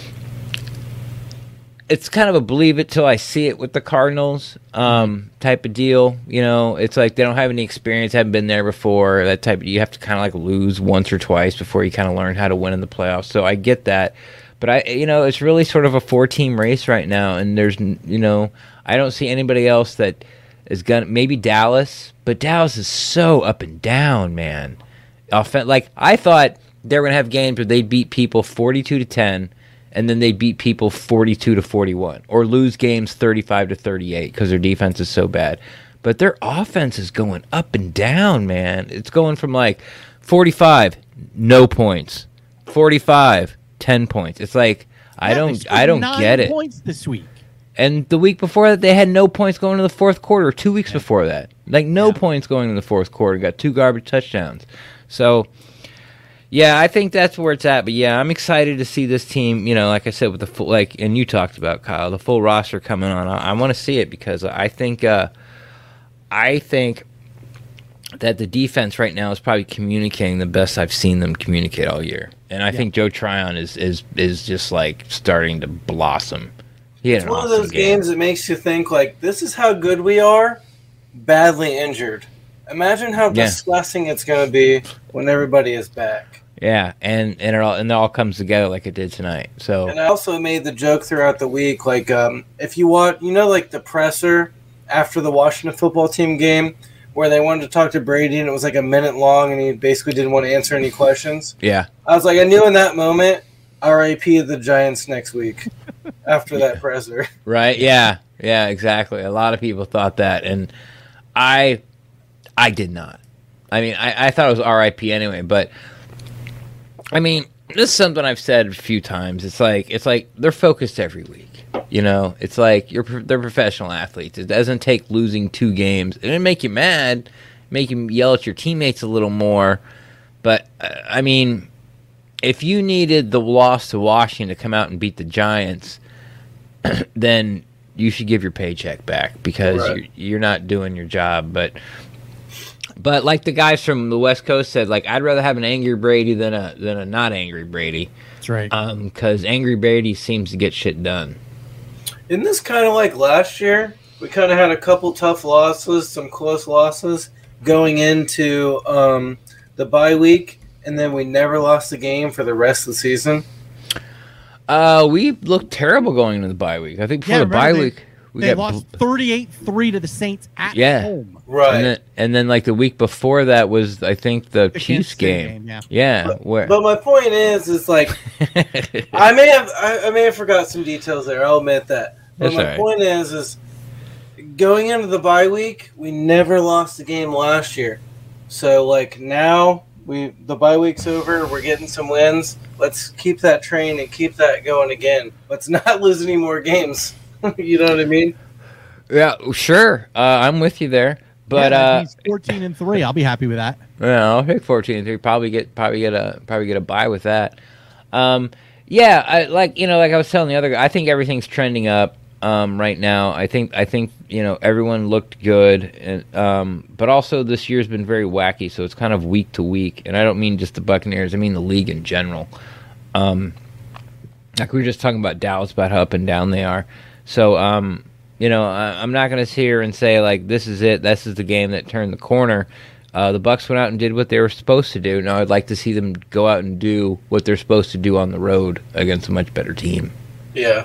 it's kind of a believe it till I see it with the Cardinals um, type of deal. You know, it's like they don't have any experience, haven't been there before. That type of, you have to kind of like lose once or twice before you kind of learn how to win in the playoffs. So I get that. But, I, you know, it's really sort of a four-team race right now, and there's, you know, I don't see anybody else that is going to, maybe Dallas, but Dallas is so up and down, man. Offen- like, I thought they were going to have games where they beat people forty-two to ten, and then they beat people forty-two to forty-one, or lose games thirty-five to thirty-eight because their defense is so bad. But their offense is going up and down, man. It's going from, like, forty-five, no points, forty-five, ten points. It's like I yeah, don't I don't nine get it. Points this week. And the week before that they had no points going to the fourth quarter, two weeks yeah. before that. Like no yeah. points going in the fourth quarter, got two garbage touchdowns. So yeah, I think that's where it's at. But yeah, I'm excited to see this team, you know, like I said with the full, like and you talked about Kyle, the full roster coming on. I, I want to see it because I think uh I think that the defense right now is probably communicating the best I've seen them communicate all year. And I yeah. think Joe Tryon is, is is just like starting to blossom. He had it's an one awesome of those game. games that makes you think like, this is how good we are, badly injured. Imagine how yeah. disgusting it's going to be when everybody is back. Yeah, and, and it all and it all comes together like it did tonight. So and I also made the joke throughout the week, like um, if you watch, you know, like the presser after the Washington football team game, where they wanted to talk to Brady, and it was like a minute long, and he basically didn't want to answer any questions. Yeah. I was like, I knew in that moment, R I P the Giants next week after that presser. Right, yeah. Yeah, exactly. A lot of people thought that, and I I did not. I mean, I, I thought it was R I P anyway, but, I mean, this is something I've said a few times. It's like it's like they're focused every week. You know, it's like you're they're professional athletes. It doesn't take losing two games. It didn't make you mad, make you yell at your teammates a little more. But uh, I mean, if you needed the loss to Washington to come out and beat the Giants, then you should give your paycheck back because right. you're, you're not doing your job. But but like the guys from the West Coast said, like I'd rather have an angry Brady than a than a not angry Brady. That's right. Um, because angry Brady seems to get shit done. Isn't this kind of like last year? We kind of had a couple tough losses, some close losses going into um, the bye week, and then we never lost a game for the rest of the season. Uh, we looked terrible going into the bye week. I think before yeah, the bye they, week, we they got lost thirty-eight three to the Saints at yeah. home. Right, and then, and then like the week before that was I think the, the Chiefs game. game. Yeah, yeah. But, where... but my point is, is like I may have I, I may have forgot some details there. I'll admit that. But That's my right. point is, is going into the bye week, we never lost a game last year. So like now we the bye week's over, we're getting some wins. Let's keep that train and keep that going again. Let's not lose any more games. You know what I mean? Yeah, sure. Uh, I'm with you there. But yeah, uh, he's fourteen and three. I'll be happy with that. Yeah, I'll pick fourteen and three. Probably get probably get a probably get a bye with that. Um, yeah, I like you know like I was telling the other guy. I think everything's trending up um, right now. I think I think you know everyone looked good, and um, but also this year's been very wacky. So it's kind of week to week, and I don't mean just the Buccaneers. I mean the league in general. Um, like we were just talking about Dallas, about how up and down they are. So um, you know I, I'm not going to sit here and say like this is it. This is the game that turned the corner. Uh, the Bucs went out and did what they were supposed to do. Now I'd like to see them go out and do what they're supposed to do on the road against a much better team. Yeah.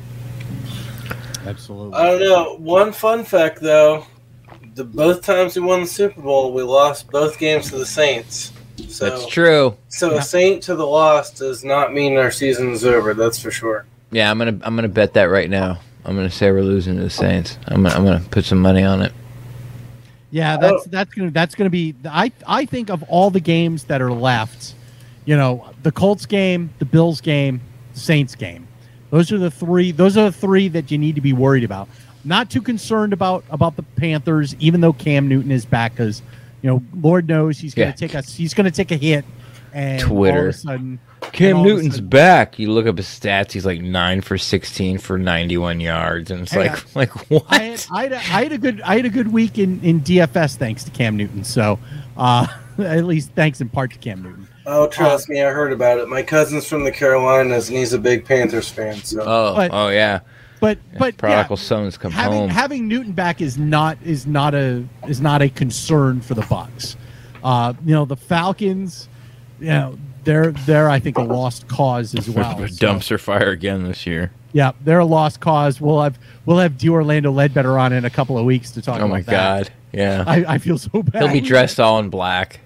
Absolutely. I don't know. One fun fact, though, the both times we won the Super Bowl, we lost both games to the Saints. So, That's true. So Yeah. a Saint to the loss does not mean our season is over. That's for sure. Yeah, I'm gonna I'm gonna bet that right now. I'm gonna say we're losing to the Saints. I'm gonna, I'm gonna put some money on it. Yeah, that's that's gonna that's gonna be. I I think of all the games that are left, you know, the Colts game, the Bills game, the Saints game. Those are the three. Those are the three that you need to be worried about. Not too concerned about about the Panthers, even though Cam Newton is back, because you know, Lord knows he's gonna Yeah. take a he's gonna take a hit, and all of Twitter. a sudden, and Cam all of a Newton's sudden- back. You look up his stats. He's like nine for sixteen for ninety-one yards, and it's Hey, like like what? I had, I, had a, I had a good I had a good week in, in D F S thanks to Cam Newton. So uh, at least thanks in part to Cam Newton. Oh, trust me, I heard about it. My cousin's from the Carolinas, and he's a big Panthers fan. So oh But- oh yeah. But but Prodigal yeah, sons come having home. having Newton back is not is not a is not a concern for the Bucs. Uh, you know the Falcons, you know they're they're I think a lost cause as well. A So, dumpster fire again this year. yeah, they're a lost cause. We'll have we'll have D. Orlando Ledbetter on in a couple of weeks to talk. Oh about my that. god. Yeah. I, I feel so bad. He'll be dressed all in black.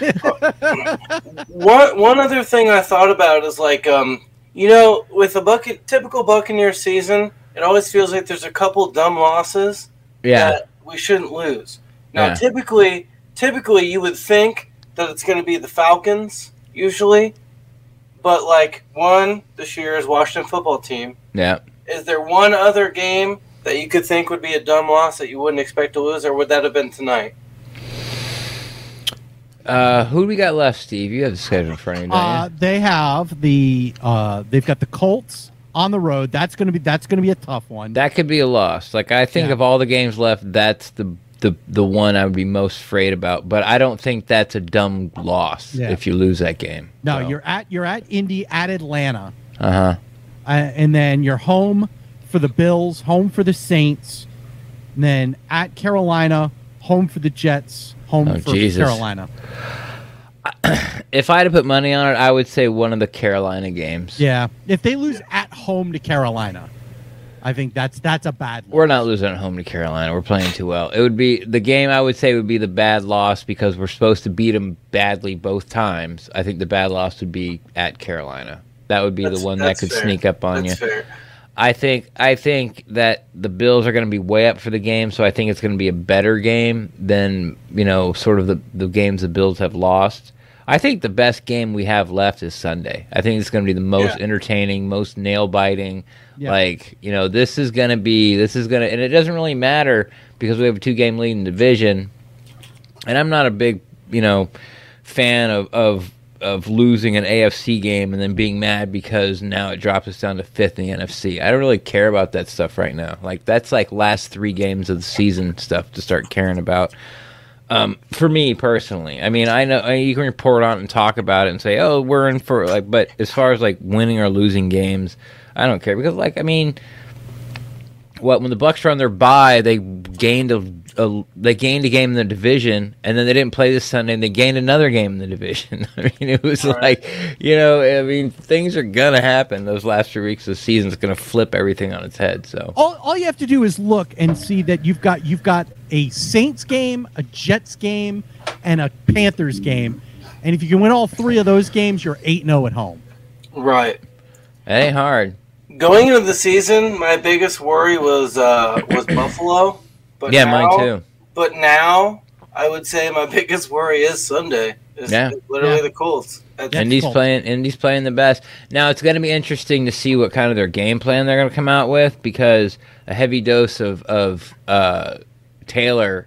one one other thing I thought about is like, um, you know, with a bucket typical Buccaneer season, it always feels like there's a couple dumb losses Yeah. that we shouldn't lose. Now, Yeah. typically, typically you would think that it's going to be the Falcons usually, but like one this year is Washington football team. Yeah. Is there one other game that you could think would be a dumb loss that you wouldn't expect to lose, or would that have been tonight? Uh, who do we got left, Steve? You have the schedule in front of you, don't Uh, they have the uh, they've got the Colts on the road. That's gonna be that's gonna be a tough one. That could be a loss. Like I think Yeah. of all the games left, that's the the the one I would be most afraid about. But I don't think that's a dumb loss Yeah. if you lose that game. no, So, you're at you're at Indy, at Atlanta, uh-huh. uh, and then you're home for the Bills, home for the Saints, and then at Carolina, home for the Jets, home Oh, for Jesus. Carolina. If I had to put money on it, I would say one of the Carolina games. Yeah, if they lose at home to Carolina, I think that's that's a bad loss. We're not losing at home to Carolina. We're playing too well. It would be the game I would say would be the bad loss because we're supposed to beat them badly both times. I think the bad loss would be at Carolina. That would be That's- the one that that's could fair. sneak up on That's you. fair. I think I think that the Bills are going to be way up for the game, so I think it's going to be a better game than you know sort of the the games the Bills have lost. I think the best game we have left is Sunday. I think it's going to be the most Yeah. entertaining, most nail biting. Yeah. Like you know, this is going to be this is going to, and it doesn't really matter because we have a two game lead in division. And I'm not a big you know fan of of. of losing an A F C game and then being mad because now it drops us down to fifth in the N F C. I don't really care about that stuff right now. Like that's like last three games of the season stuff to start caring about. Um, for me personally, I mean, I know I mean, you can report on it and talk about it and say, "Oh, we're in for like," but as far as like winning or losing games, I don't care because, like, I mean, what when the Bucs were on their bye, they gained a, a they gained a game in the division, and then they didn't play this Sunday, and they gained another game in the division. I mean, it was Right. like, you know, I mean, things are gonna happen. Those last few weeks of the season is gonna flip everything on its head. So all, all you have to do is look and see that you've got you've got a Saints game, a Jets game, and a Panthers game, and if you can win all three of those games, you're eight and zero at home. Right. it ain't hard. Going into the season, my biggest worry was uh, was Buffalo. But Yeah, now, mine too. But now, I would say my biggest worry is Sunday. It's, Yeah. it's literally Yeah. the Colts. That's, Yeah. Indy's Colts. playing. Indy's playing the best. Now it's going to be interesting to see what kind of their game plan they're going to come out with because a heavy dose of of uh, Taylor,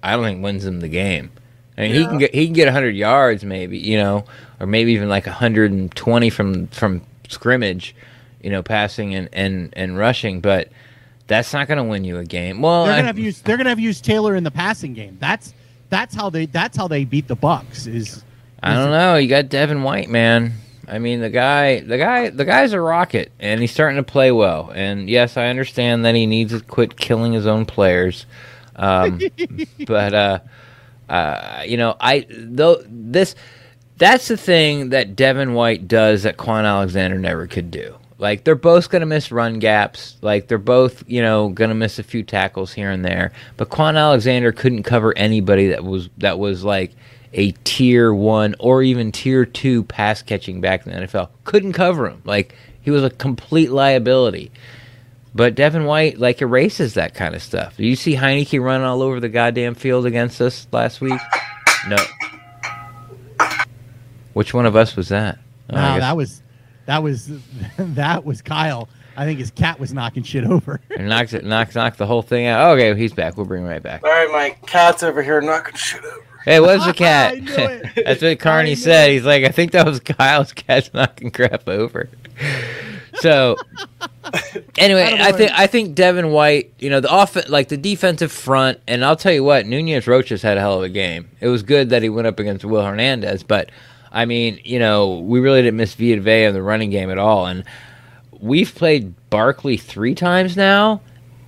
I don't think wins them the game. I mean, yeah. he can get he can get one hundred yards maybe, you know, or maybe even like one hundred twenty from from scrimmage, you know, passing and, and, and rushing, but that's not going to win you a game. Well, they're I, going to have used they're going to have used Taylor in the passing game. That's that's how they that's how they beat the Bucs. Is, is I don't know. You got Devin White, man. I mean, the guy, the guy, the guy's a rocket, and he's starting to play well. And yes, I understand that he needs to quit killing his own players. Um, but uh, uh, you know, I though this that's the thing that Devin White does that Quan Alexander never could do. Like, they're both going to miss run gaps. Like, they're both, you know, going to miss a few tackles here and there. But Quan Alexander couldn't cover anybody that was that was like a tier one or even tier two pass catching back in the N F L. Couldn't cover him. Like, he was a complete liability. But Devin White, like, erases that kind of stuff. Did you see Heineke run all over the goddamn field against us last week? No. Which one of us was that? Oh, no, that was that was that was Kyle. I think his cat was knocking shit over. And knocks it, knocks, knocked the whole thing out. Okay, he's back. We'll bring him right back. All right, my cat's over here knocking shit over. Hey, what's the cat? I knew it. That's what Carney said. He's like, I think that was Kyle's cat knocking crap over. So, anyway, I, I think I think Devin White, you know, the off like the defensive front, and I'll tell you what, Nunez Roches had a hell of a game. It was good that he went up against Will Hernandez, but I mean, you know, we really didn't miss Vita Vea in the running game at all, and we've played Barkley three times now,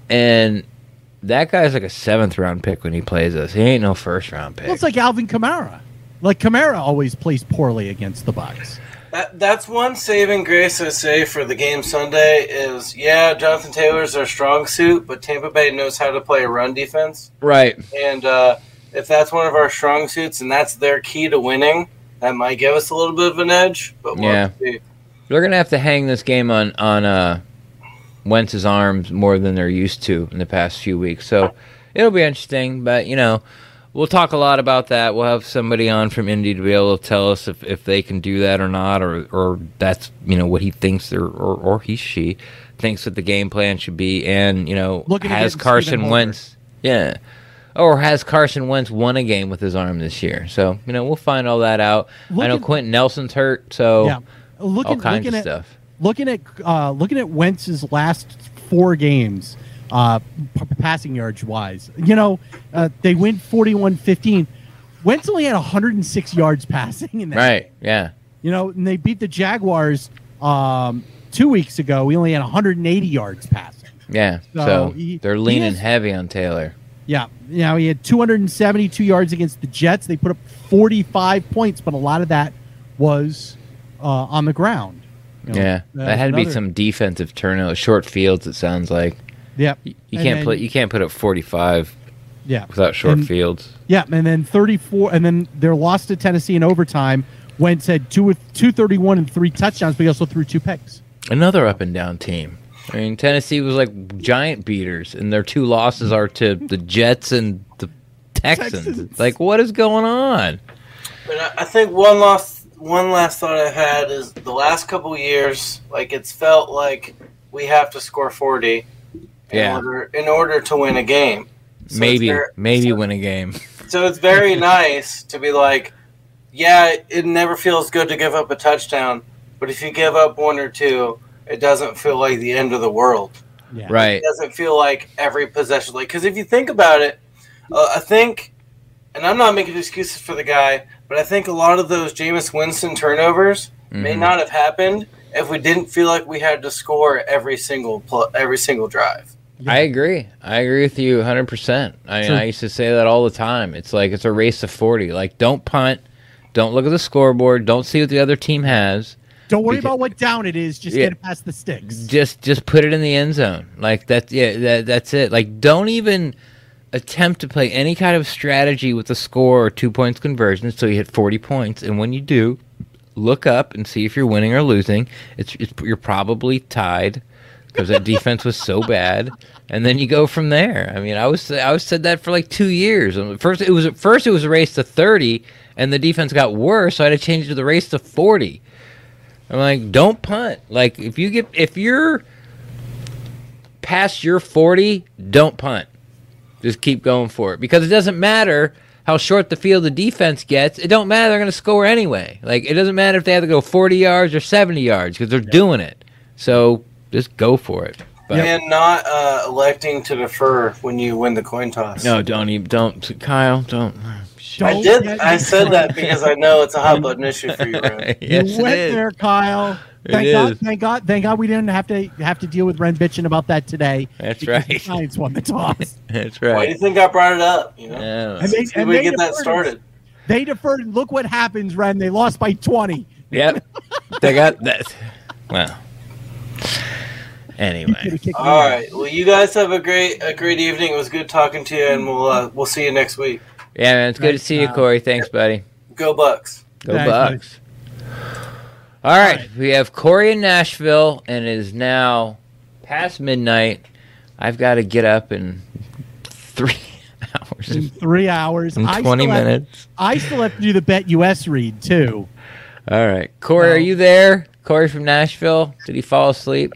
and that guy's like a seventh round pick when he plays us. He ain't no first round pick. Well, it's like Alvin Kamara. Like, Kamara always plays poorly against the Bucs. That, that's one saving grace I say for the game Sunday is, yeah, Jonathan Taylor's their strong suit, but Tampa Bay knows how to play a run defense. Right. And uh, if that's one of our strong suits and that's their key to winning, that might give us a little bit of an edge. But we'll yeah. see. They're going to have to hang this game on, on uh, Wentz's arms more than they're used to in the past few weeks. So it'll be interesting, but, you know, we'll talk a lot about that. We'll have somebody on from Indy to be able to tell us if, if they can do that or not, or or that's, you know, what he thinks or, or, or he, she thinks that the game plan should be. And, you know, Looking has Carson Wentz, yeah, or has Carson Wentz won a game with his arm this year? So, you know, we'll find all that out. Looking, I know Quentin Nelson's hurt, so yeah. looking, all kinds looking of at, stuff. Looking at uh, looking at Wentz's last four games, uh, p- passing yards wise, you know, uh, they win forty-one fifteen. Wentz only had one hundred six yards passing in that. Right, game. yeah. You know, and they beat the Jaguars um, two weeks ago. We only had one hundred eighty yards passing. Yeah, so, so he, they're leaning has, heavy on Taylor. Yeah, you know, he had two hundred seventy-two yards against the Jets. They put up forty-five points, but a lot of that was uh, on the ground. You know, yeah, that had another, to be some defensive turnover, short fields. It sounds like. Yeah, you, you can't then, put you can't put up forty-five. Yeah, without short and, fields. Yeah, and then thirty-four, and then their loss to Tennessee in overtime. Wentz had two two thirty-one and three touchdowns, but he also threw two picks. Another up and down team. I mean, Tennessee was like giant beaters, and their two losses are to the Jets and the Texans. Texans. Like, what is going on? But I think one last one last thought I had is the last couple of years, like it's felt like we have to score forty in yeah. order in order to win a game. So maybe very, maybe so, win a game. So it's very nice to be like, yeah, it never feels good to give up a touchdown, but if you give up one or two, it doesn't feel like the end of the world. Yeah. Right. It doesn't feel like every possession. Like, because if you think about it, uh, I think, and I'm not making excuses for the guy, but I think a lot of those Jameis Winston turnovers mm-hmm. may not have happened if we didn't feel like we had to score every single pl- every single drive. Yeah. I agree. I agree with you one hundred percent. I mean, sure. I used to say that all the time. It's like it's a race to forty. Like, don't punt. Don't look at the scoreboard. Don't see what the other team has. Don't worry because, about what down it is. Just yeah, get it past the sticks. Just just put it in the end zone. Like, that's, yeah, that, that's it. Like, don't even attempt to play any kind of strategy with the score or two points conversion until you hit forty points. And when you do, look up and see if you're winning or losing. It's, it's you're probably tied, because that defense was so bad, and then you go from there. I mean, I was I was said that for like two years. First, it was at first it was a race to thirty, and the defense got worse, so I had to change to the race to forty. I'm like, don't punt. Like, if you get if you're past your forty, don't punt. Just keep going for it. Because it doesn't matter how short the field the defense gets. It don't matter. They're going to score anyway. Like, it doesn't matter if they have to go forty yards or seventy yards because they're yeah. doing it. So just go for it. But, and not uh, electing to defer when you win the coin toss. No, don't even. Don't. Kyle, don't. I did. I said that because I know it's a hot button issue for you, Ren. yes, you went there, Kyle. Thank it God, is. thank God, thank God we didn't have to have to deal with Ren bitching about that today. That's because right. The Giants won the toss. That's right. Why do you think I brought it up? You know, yeah. and they, See and we they get that deferred. started. They deferred. And look what happens, Ren. They lost by twenty. Yep. They got that. Well. Anyway. All right. Well, you guys have a great a great evening. It was good talking to you, and we'll uh, we'll see you next week. Yeah, man. It's good Thanks, to see you, Kyle. Corey. Thanks, buddy. Go Bucks. Go Thanks, Bucks. All right. We have Corey in Nashville, and it is now past midnight. I've got to get up in three hours. In three hours. In I twenty still have- minutes. I still have to do the Bet U S read, too. All right. Corey, No. are you there? Corey from Nashville. Did he fall asleep?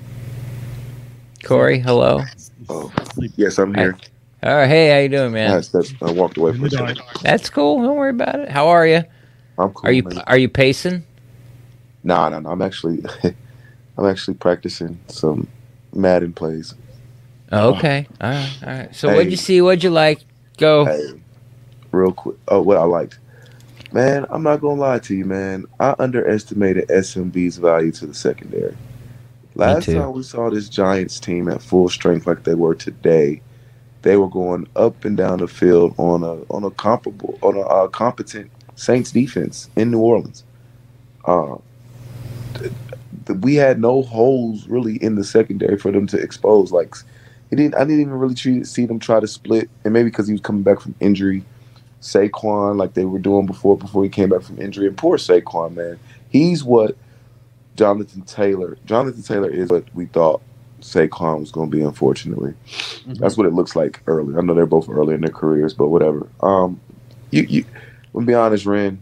Corey, hello. Oh, yes, I'm here. All right. Hey, how you doing, I, man? stepped, I walked away for a second. That's cool. Don't worry about it. How are you? I'm cool. Are you man. are you pacing? Nah, nah, nah. I'm actually, I'm actually practicing some Madden plays. Oh, okay. All right. All right. So Hey. what'd you see? What'd you like? Go. Hey, real quick. Oh, what I liked, man. I'm not gonna lie to you, man. I underestimated S M B's value to the secondary. Last too. time we saw this Giants team at full strength like they were today, they were going up and down the field on a on a comparable on a uh, competent Saints defense in New Orleans. Uh, th- th- we had no holes really in the secondary for them to expose. Like, it didn't. I didn't even really treat, see them try to split, and maybe because he was coming back from injury, Saquon like they were doing before before he came back from injury. And poor Saquon, man, he's what Jonathan Taylor. Jonathan Taylor is what we thought Saquon was going to be. Unfortunately, mm-hmm. That's what it looks like early. I know they're both early in their careers, but whatever. Um, you, you, to be honest, Ren,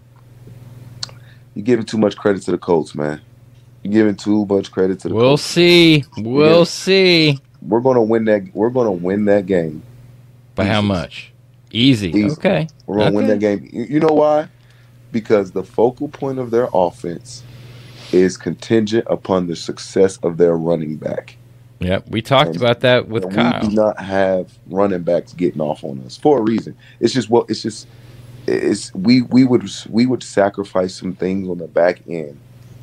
you're giving too much credit to the Colts, man. You're giving too much credit to the We'll Colts. see. We'll Yeah. see. We're gonna win that. We're gonna win that game. By how Easy. much? Easy. Easy. Okay. We're gonna win Okay. that game. You, you know why? Because the focal point of their offense is contingent upon the success of their running back. Yep. We talked And- about that with And Kyle. we do not have running backs getting off on us for a reason. It's just well, it's just it's we we would we would sacrifice some things on the back end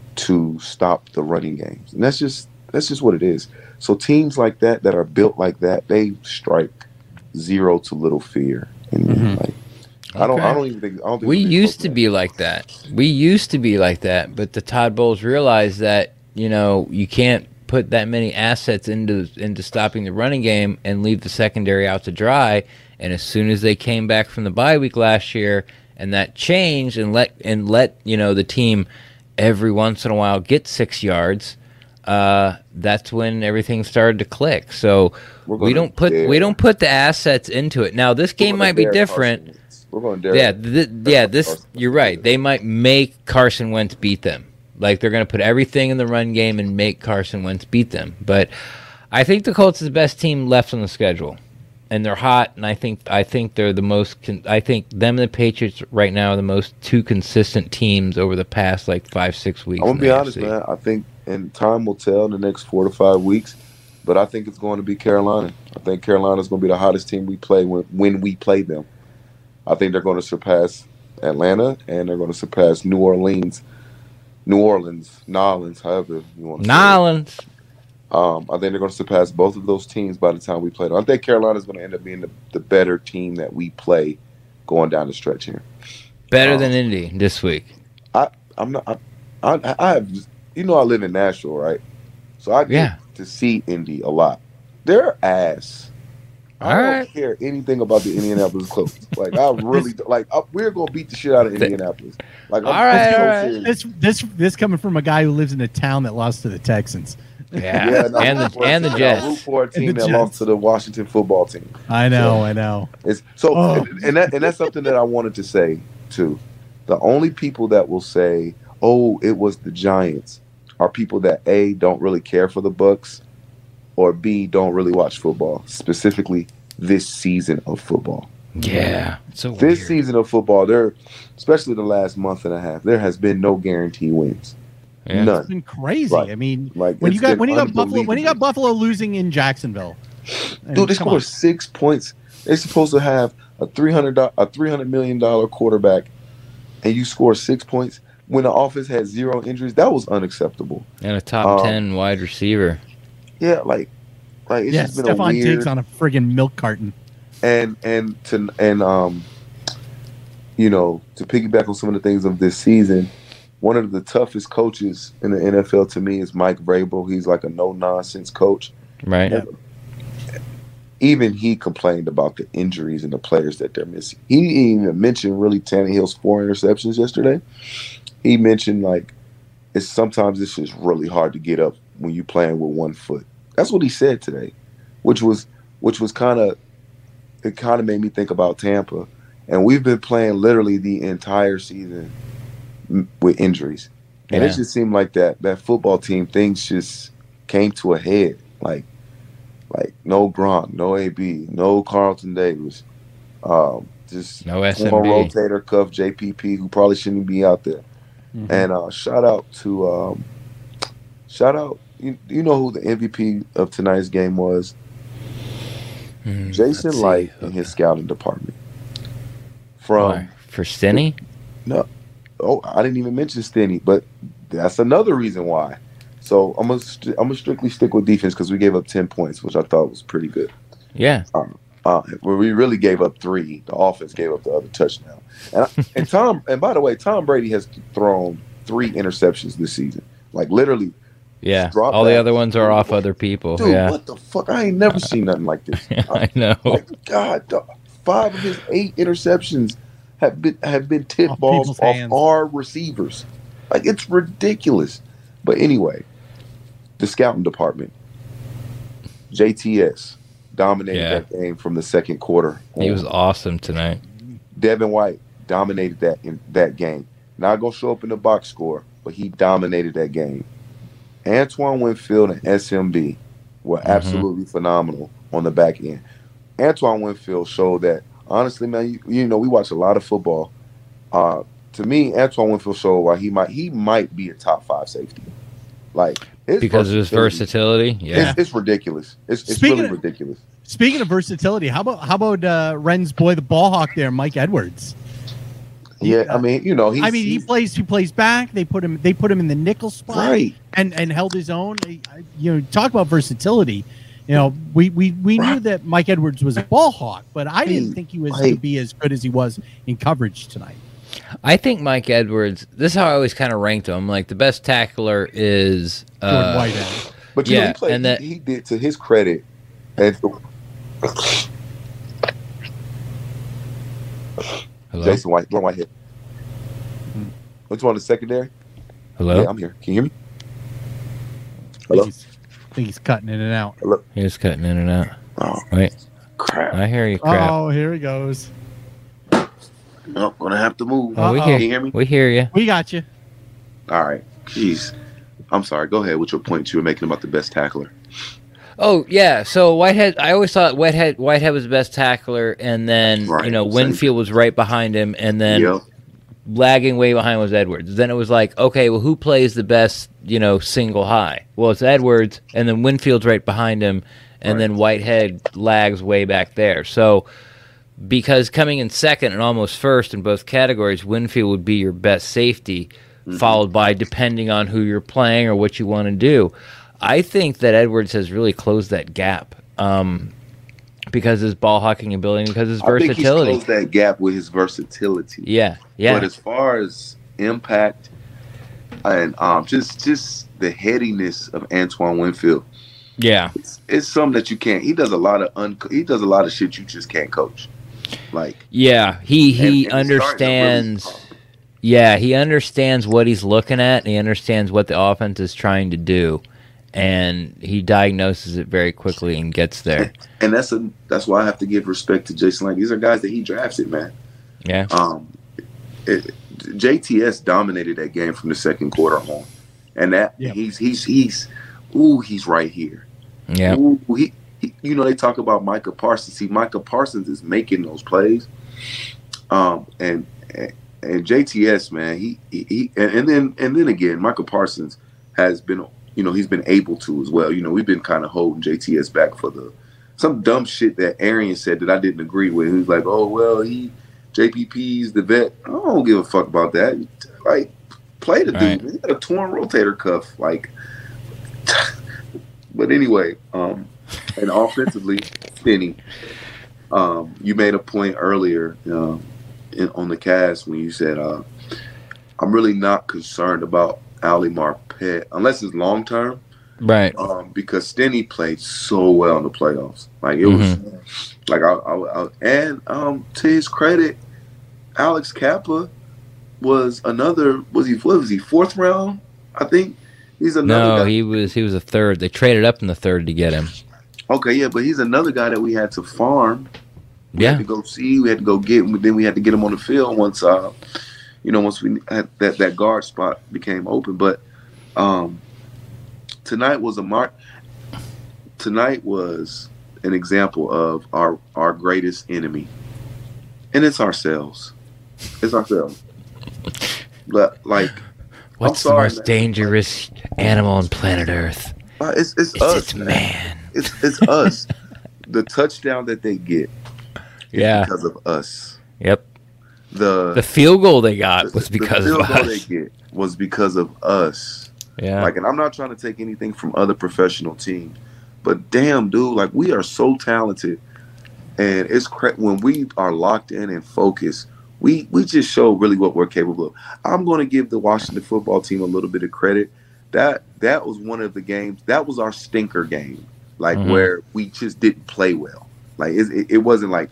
to stop the running games, and that's just that's just what it is. So teams like that that are built like that, they strike zero to little fear. And Mhm. like, I don't Okay. I don't even think I don't think We we'll used close to that. be like that. We used to be like that, but the Todd Bowles realized that, you know, you can't put that many assets into into stopping the running game and leave the secondary out to dry. And as soon as they came back from the bye week last year and that changed and let and let, you know, the team every once in a while get six yards, uh, that's when everything started to click. So We're we gonna don't put dare- we don't put the assets into it. Now this we're game gonna might be dare different. Carson Wentz. We're going to dare. Yeah, th- yeah. This Carson Wentz. you're right. They might make Carson Wentz beat them. Like they're going to put everything in the run game and make Carson Wentz beat them. But I think the Colts is the best team left on the schedule, and they're hot. And I think I think they're the most. Con- I think them and the Patriots right now are the most two consistent teams over the past like five six weeks. I'm in gonna be the honest, A F C. man. I think, and time will tell in the next four to five weeks. But I think it's going to be Carolina. I think Carolina's going to be the hottest team we play when when we play them. I think they're going to surpass Atlanta and they're going to surpass New Orleans, New Orleans, Nolans, however you want to say it. Nolans. Um, I think they're going to surpass both of those teams by the time we play them. I think Carolina's going to end up being the, the better team that we play going down the stretch here. Better Um, than Indy this week. I'm not. I, I, I have. You know, I live in Nashville, right? So I get Yeah. to see Indy a lot. They're ass. I All don't right. care anything about the Indianapolis Colts. Like I really like. I, we're gonna beat the shit out of Indianapolis. Like I'm All right, so all right. serious. This this this coming from a guy who lives in a town that lost to the Texans. Yeah, Yeah, no, and root the for a and the team- I Jets. root for a And team the that Jets. lost to the Washington football team. I know, So- I know. It's so, Oh. and, and that and that's something that I wanted to say too. The only people that will say, "Oh, it was the Giants," are people that A, don't really care for the Bucks, or B, don't really watch football, specifically this season of football. Yeah. So this weird. season of football, there, especially the last month and a half, there has been no guarantee wins. Yeah. None. It's been crazy. Right. I mean, Like, when it's you got been when you got Buffalo when you got unbelievable. Buffalo losing in Jacksonville, I mean, Dude, they come scored on. six points. They're supposed to have a three hundred a three hundred million dollar quarterback, and you score six points when the offense had zero injuries. That was unacceptable. And a top Um, ten wide receiver. Yeah, like, like it's Yeah, just been a Stephon weird. Diggs on a friggin' milk carton. and and to and um, you know, to piggyback on some of the things of this season, one of the toughest coaches in the N F L to me is Mike Vrabel. He's like a no nonsense coach. Right? Yeah. Even he complained about the injuries and the players that they're missing. He didn't even mentioned really Tannehill's four interceptions yesterday. He mentioned like it's sometimes it's just really hard to get up when you're playing with one foot. That's what he said today, which was which was kind of it kind of made me think about Tampa. And we've been playing literally the entire season m- with injuries, and Yeah. it just seemed like that that football team things just came to a head. Like. Like no Gronk, no A B, no Carlton Davis, um, just No S M former B. rotator cuff J P P who probably shouldn't be out there. Mhm. And uh, shout out to um, shout out. You, you know who the M V P of tonight's game was? Hmm, Jason let's see. Light in his scouting department. From Why? For Stinney? oh, I didn't even mention Stinney, but that's another reason why. So I'm gonna st- I'm gonna strictly stick with defense because we gave up ten points, which I thought was pretty good. Yeah. Uh, where we really gave up three, the offense gave up the other touchdown. And, I, and Tom, and by the way, Tom Brady has thrown three interceptions this season. Like literally, Yeah. drop All the back. other ones are off other people. dude, yeah. what the fuck? I ain't never seen nothing like this. I know. Like, God, dog, five of his eight interceptions have been have been tip Off balls people's off hands. our receivers. Like it's ridiculous. But anyway, the scouting department, J T S dominated Yeah. that game from the second quarter. He was on. awesome tonight. Devin White dominated that in that game. Not gonna show up in the box score, but he dominated that game. Antoine Winfield and S M B were Mhm. absolutely phenomenal on the back end. Antoine Winfield showed that honestly, man. You, you know, we watch a lot of football. Uh, to me, Antoine Winfield showed why he might he might be a top five safety. Like his Because of his versatility. Yeah. It's, it's ridiculous. It's, it's Speaking really of- ridiculous. Speaking of versatility, how about how about uh, Ren's boy, the ball hawk there, Mike Edwards? Yeah, I mean, you know, he's, I mean, he he's- plays. He plays back. They put him. They put him in the nickel spot, right. and and held his own. I- I- You know, talk about versatility. You know, we we, we knew Right. that Mike Edwards was a ball hawk, but I didn't Hey, think he was right. going to be as good as he was in coverage tonight. I think Mike Edwards, this is how I always kind of ranked him. Like the best tackler is Jordan uh, Whitehead. But you know, Yeah, he, played, and that- he, he did to his credit. And Hello? Jason White, Jordan Whitehead. Which one? The secondary? Hello? Yeah, I'm here. Can you hear me? I Hello? think he's, I think he's cutting in and out. He was cutting in and out. Oh Wait, crap! I hear you, crap. Oh, here he goes. Oh, gonna have to move. Oh, we Uh-oh. hear Can you hear me? We hear you. We got you. All right. Jeez. I'm sorry. Go ahead with your point you were making about the best tackler. Oh yeah, so Whitehead. I always thought Whitehead Whitehead was the best tackler, and then Right, you know same. Winfield was right behind him, and then Yep. lagging way behind was Edwards. Then it was like, okay, well, who plays the best? You know, single high. Well, it's Edwards, and then Winfield's right behind him, and Right. then Whitehead lags way back there. So because coming in second and almost first in both categories, Winfield would be your best safety, Mm-hmm. followed by depending on who you're playing or what you want to do. I think that Edwards has really closed that gap um, because his ball hawking ability, because his I think he's versatility. closed that gap with his versatility. Yeah, yeah, But as far as impact and um, just just the headiness of Antoine Winfield, yeah. it's, it's something that you can't. He does a lot of un. He does a lot of shit you just can't coach. Like Yeah, he he and- and he's starting to really- understands. Yeah, he understands what he's looking at, and he understands what the offense is trying to do, and he diagnoses it very quickly and gets there. And that's a that's why I have to give respect to Jason. Like these are guys that he drafted, man. Yeah, Um, it, J T S dominated that game from the second quarter on, and that Yeah. he's he's he's ooh he's right here. yeah, Ooh, he he, you know, they talk about Micah Parsons. See, Micah Parsons is making those plays. Um, and, and and J T S, man, he he, he and, and then and then again, Micah Parsons has been, you know, he's been able to as well. You know, we've been kind of holding J T S back for the some dumb shit that Arian said that I didn't agree with. He was like, oh well, he J P P's the vet. I don't give a fuck about that. Like, play the dude. Right. Man. He got a torn rotator cuff. Like, but anyway, um, and offensively, Finney, um, you made a point earlier. Um, In, on the cast when you said uh, I'm really not concerned about Ali Marpet unless it's long term, Right. um, because Stinney played so well in the playoffs. Like it Mm-hmm. was like I, I, I and um, to his credit, Alex Kappa was another was he what was he fourth round? I think he's another. No, guy. he was he was a third. They traded up in the third to get him. Okay, yeah, but he's another guy that we had to farm. We Yeah. had to go see. We had to go get him. Then we had to get him on the field once, uh, you know, once we had that, that guard spot became open. But um, tonight was a mark. Tonight was an example of our our greatest enemy, and it's ourselves. It's ourselves. But, like, What's I'm sorry, the most man. dangerous animal on planet Earth? uh, it's it's, It's us, its man. man. It's it's us. The touchdown that they get is Yeah. because of us. Yep. The The field goal they got the- was the because field of goal us. they get was because of us. Yeah. Like, and I'm not trying to take anything from other professional teams, but damn, dude, like we are so talented, and it's cra- when we are locked in and focused, we we just show really what we're capable of. I'm going to give the Washington football team a little bit of credit. That that was one of the games. That was our stinker game, like Mhm. where we just didn't play well. Like it, it, it wasn't like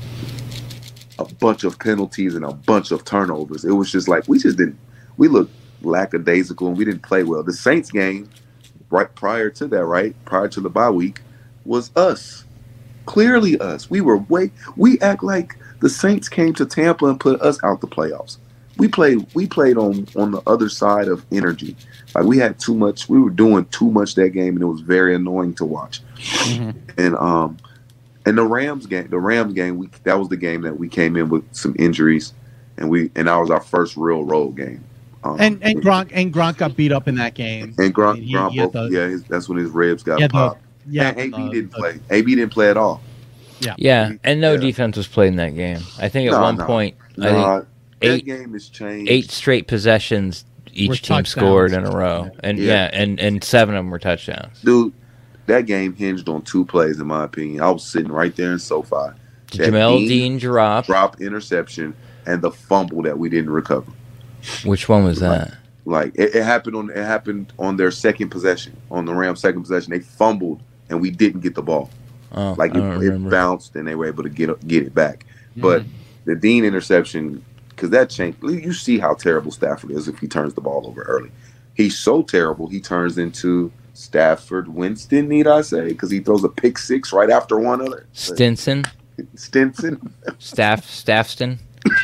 a bunch of penalties and a bunch of turnovers. It was just like we just didn't. We looked lackadaisical and we didn't play well. The Saints game, right prior to that, right prior to the bye week, was us. Clearly us. We were way. We act like the Saints came to Tampa and put us out the playoffs. We played. We played on on the other side of energy. Like we had too much. We were doing too much that game, and it was very annoying to watch. Mhm. And um, and the Rams game. The Rams game. We that was the game that we came in with some injuries, and we and that was our first real road game. Um, And and Gronk and Gronk got beat up in that game. and Gronk, And he- Gronk he had broke- the- yeah, his, that's when his ribs got Yeah, the- popped. Yeah, and A B the- didn't the- play. A B didn't play at all. Yeah, and no Yeah. defense was played in that game. I think at No, one no. point, I Nah, think that eight- game has changed. eight straight possessions each Were team touchdowns. scored in a row, and Yeah. yeah, and and seven of them were touchdowns. Dude, that game hinged on two plays, in my opinion. I was sitting right there in SoFi. Did That Jamel Dean Dean drop? drop interception and the fumble that we didn't recover. Which one was that? Like it, it happened on it happened on their second possession, on the Rams' second possession. They fumbled and we didn't get the ball. Oh, Like I it, don't it remember. bounced and they were able to get get it back. But the Dean interception, because that changed. You see how terrible Stafford is if he turns the ball over early. He's so terrible he turns into Stafford Winston, need I say? Because he throws a pick six right after one other. Stinson, Stinson. Staff, Staffston.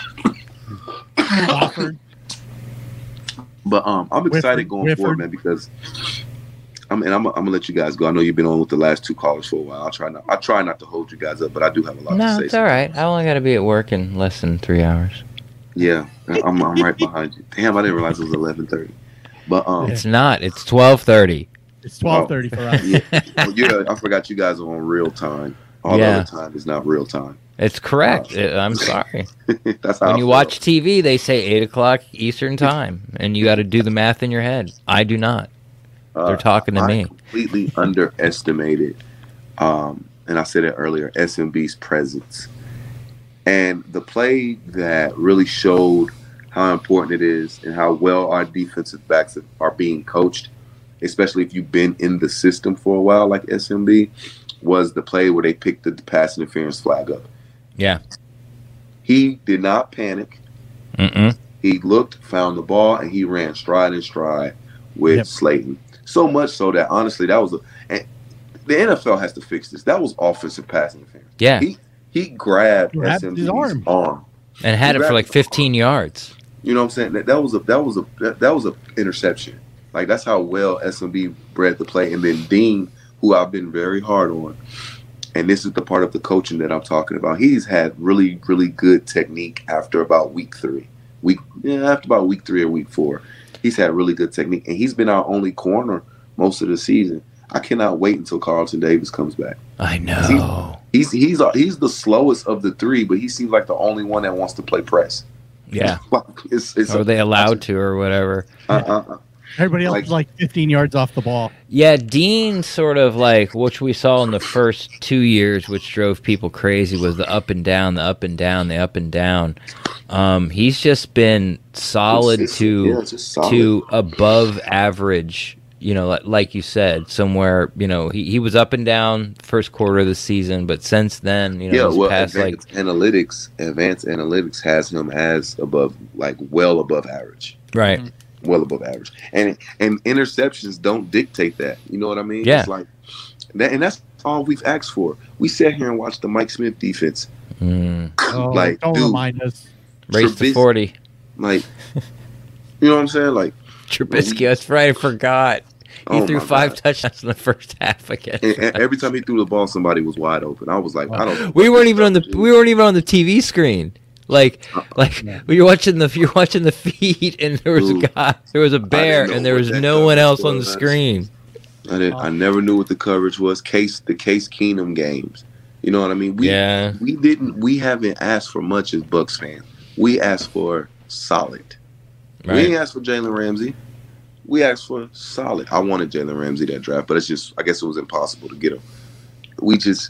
Crawford. But um, I'm excited Whifford, going Whifford. forward, man, because I'm and I'm, I'm gonna let you guys go. I know you've been on with the last two callers for a while. I'll try not. I try not to hold you guys up, but I do have a lot No, to say. it's all right. I only got to be at work in less than three hours. Yeah, I'm, I'm right behind you. Damn, I didn't realize it was eleven thirty. But um, It's not. It's twelve thirty. It's twelve thirty for us. yeah, well, yeah, I forgot you guys are on real time. All Yeah. the other time is not real time. It's correct. Uh, I'm sorry. That's how When I you feel. watch T V, they say eight o'clock Eastern time, and you got to do the math in your head. I do not. Uh, They're talking to I me. completely underestimated, um, and I said it earlier, S M B's presence. And the play that really showed how important it is and how well our defensive backs are being coached, especially if you've been in the system for a while like S M B, was the play where they picked the pass interference flag up. Yeah. He did not panic. Mm-mm. He looked, found the ball, and he ran stride and stride with Yep. Slayton. So much so that honestly, that was a. And the N F L has to fix this. That was offensive pass interference. Yeah. He he grabbed, Grabbed S M B's his arm. arm. And had it for like fifteen yards. You know what I'm saying? That, that was a that was a that, that was a interception. Like that's how well S M B bred the play. And then Dean, who I've been very hard on, and this is the part of the coaching that I'm talking about. He's had really, really good technique after about week three. Week yeah, after about week three or week four. He's had really good technique, and he's been our only corner most of the season. I cannot wait until Carlton Davis comes back. I know. He's he's he's, he's the slowest of the three, but he seems like the only one that wants to play press. Yeah. it's, it's or a, they allowed to or whatever. Uh-uh. Everybody else Like- is like fifteen yards off the ball. Yeah, Dean sort of like, which we saw in the first two years, which drove people crazy, was the up and down, the up and down, the up and down. Um, he's just been solid It's- it's- to yeah, it's just solid. to above average. You know, like, like you said, somewhere. You know, he, he was up and down first quarter of the season, but since then, you know, Yeah, he's well, past like advanced analytics, advanced analytics has him as above, like well above average, right. well above average, and and interceptions don't dictate that. You know what I mean? Yeah. It's like that, and that's all we've asked for. We sat here and watched the Mike Smith defense, Mm, Oh, like don't dude, remind us. race to Trubis- forty. like you know what I'm saying? Like Trubisky, that's right. I forgot. He oh threw my five God. touchdowns in the first half again. And, and every time he threw the ball, somebody was wide open. I was like, I don't. We weren't even on the we weren't even on the T V screen. Like like Yeah. we were watching the you're watching the feed and there was Dude, a guy there was a bear know and there what was that no one coverage else on the was. screen. I didn't. I never knew what the coverage was. Case the Case Keenum games. You know what I mean? We, Yeah. We didn't. We haven't asked for much as Bucks fans. We asked for solid. We Right. didn't ask for Jalen Ramsey. We asked for solid. I wanted Jalen Ramsey that draft, but it's just. I guess it was impossible to get him. We just.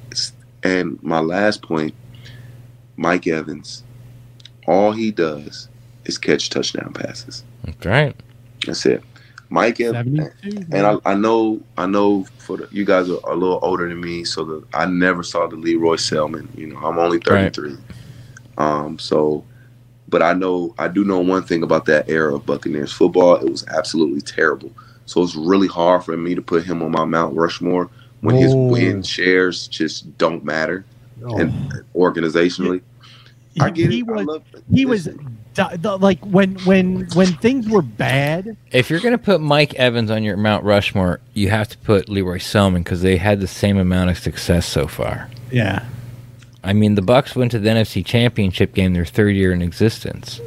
And my last point, Mike Evans. All he does is catch touchdown passes. That's right. That's it. Mike Evans. seventy-two. And I, I know, I know, for the, you guys are a little older than me, so the, I never saw the Leroy Selman. You know, I'm only thirty-three. Um, so, but I know, I do know one thing about that era of Buccaneers football. It was absolutely terrible. So it's really hard for me to put him on my Mount Rushmore when his Oh. win shares just don't matter, Oh. and organizationally. I get he it. I was love, he was di- the- like when when when things were bad. If you're gonna put Mike Evans on your Mount Rushmore, you have to put Leroy Selman because they had the same amount of success so far. Yeah. I mean, the Bucks went to the N F C Championship game their third year in existence,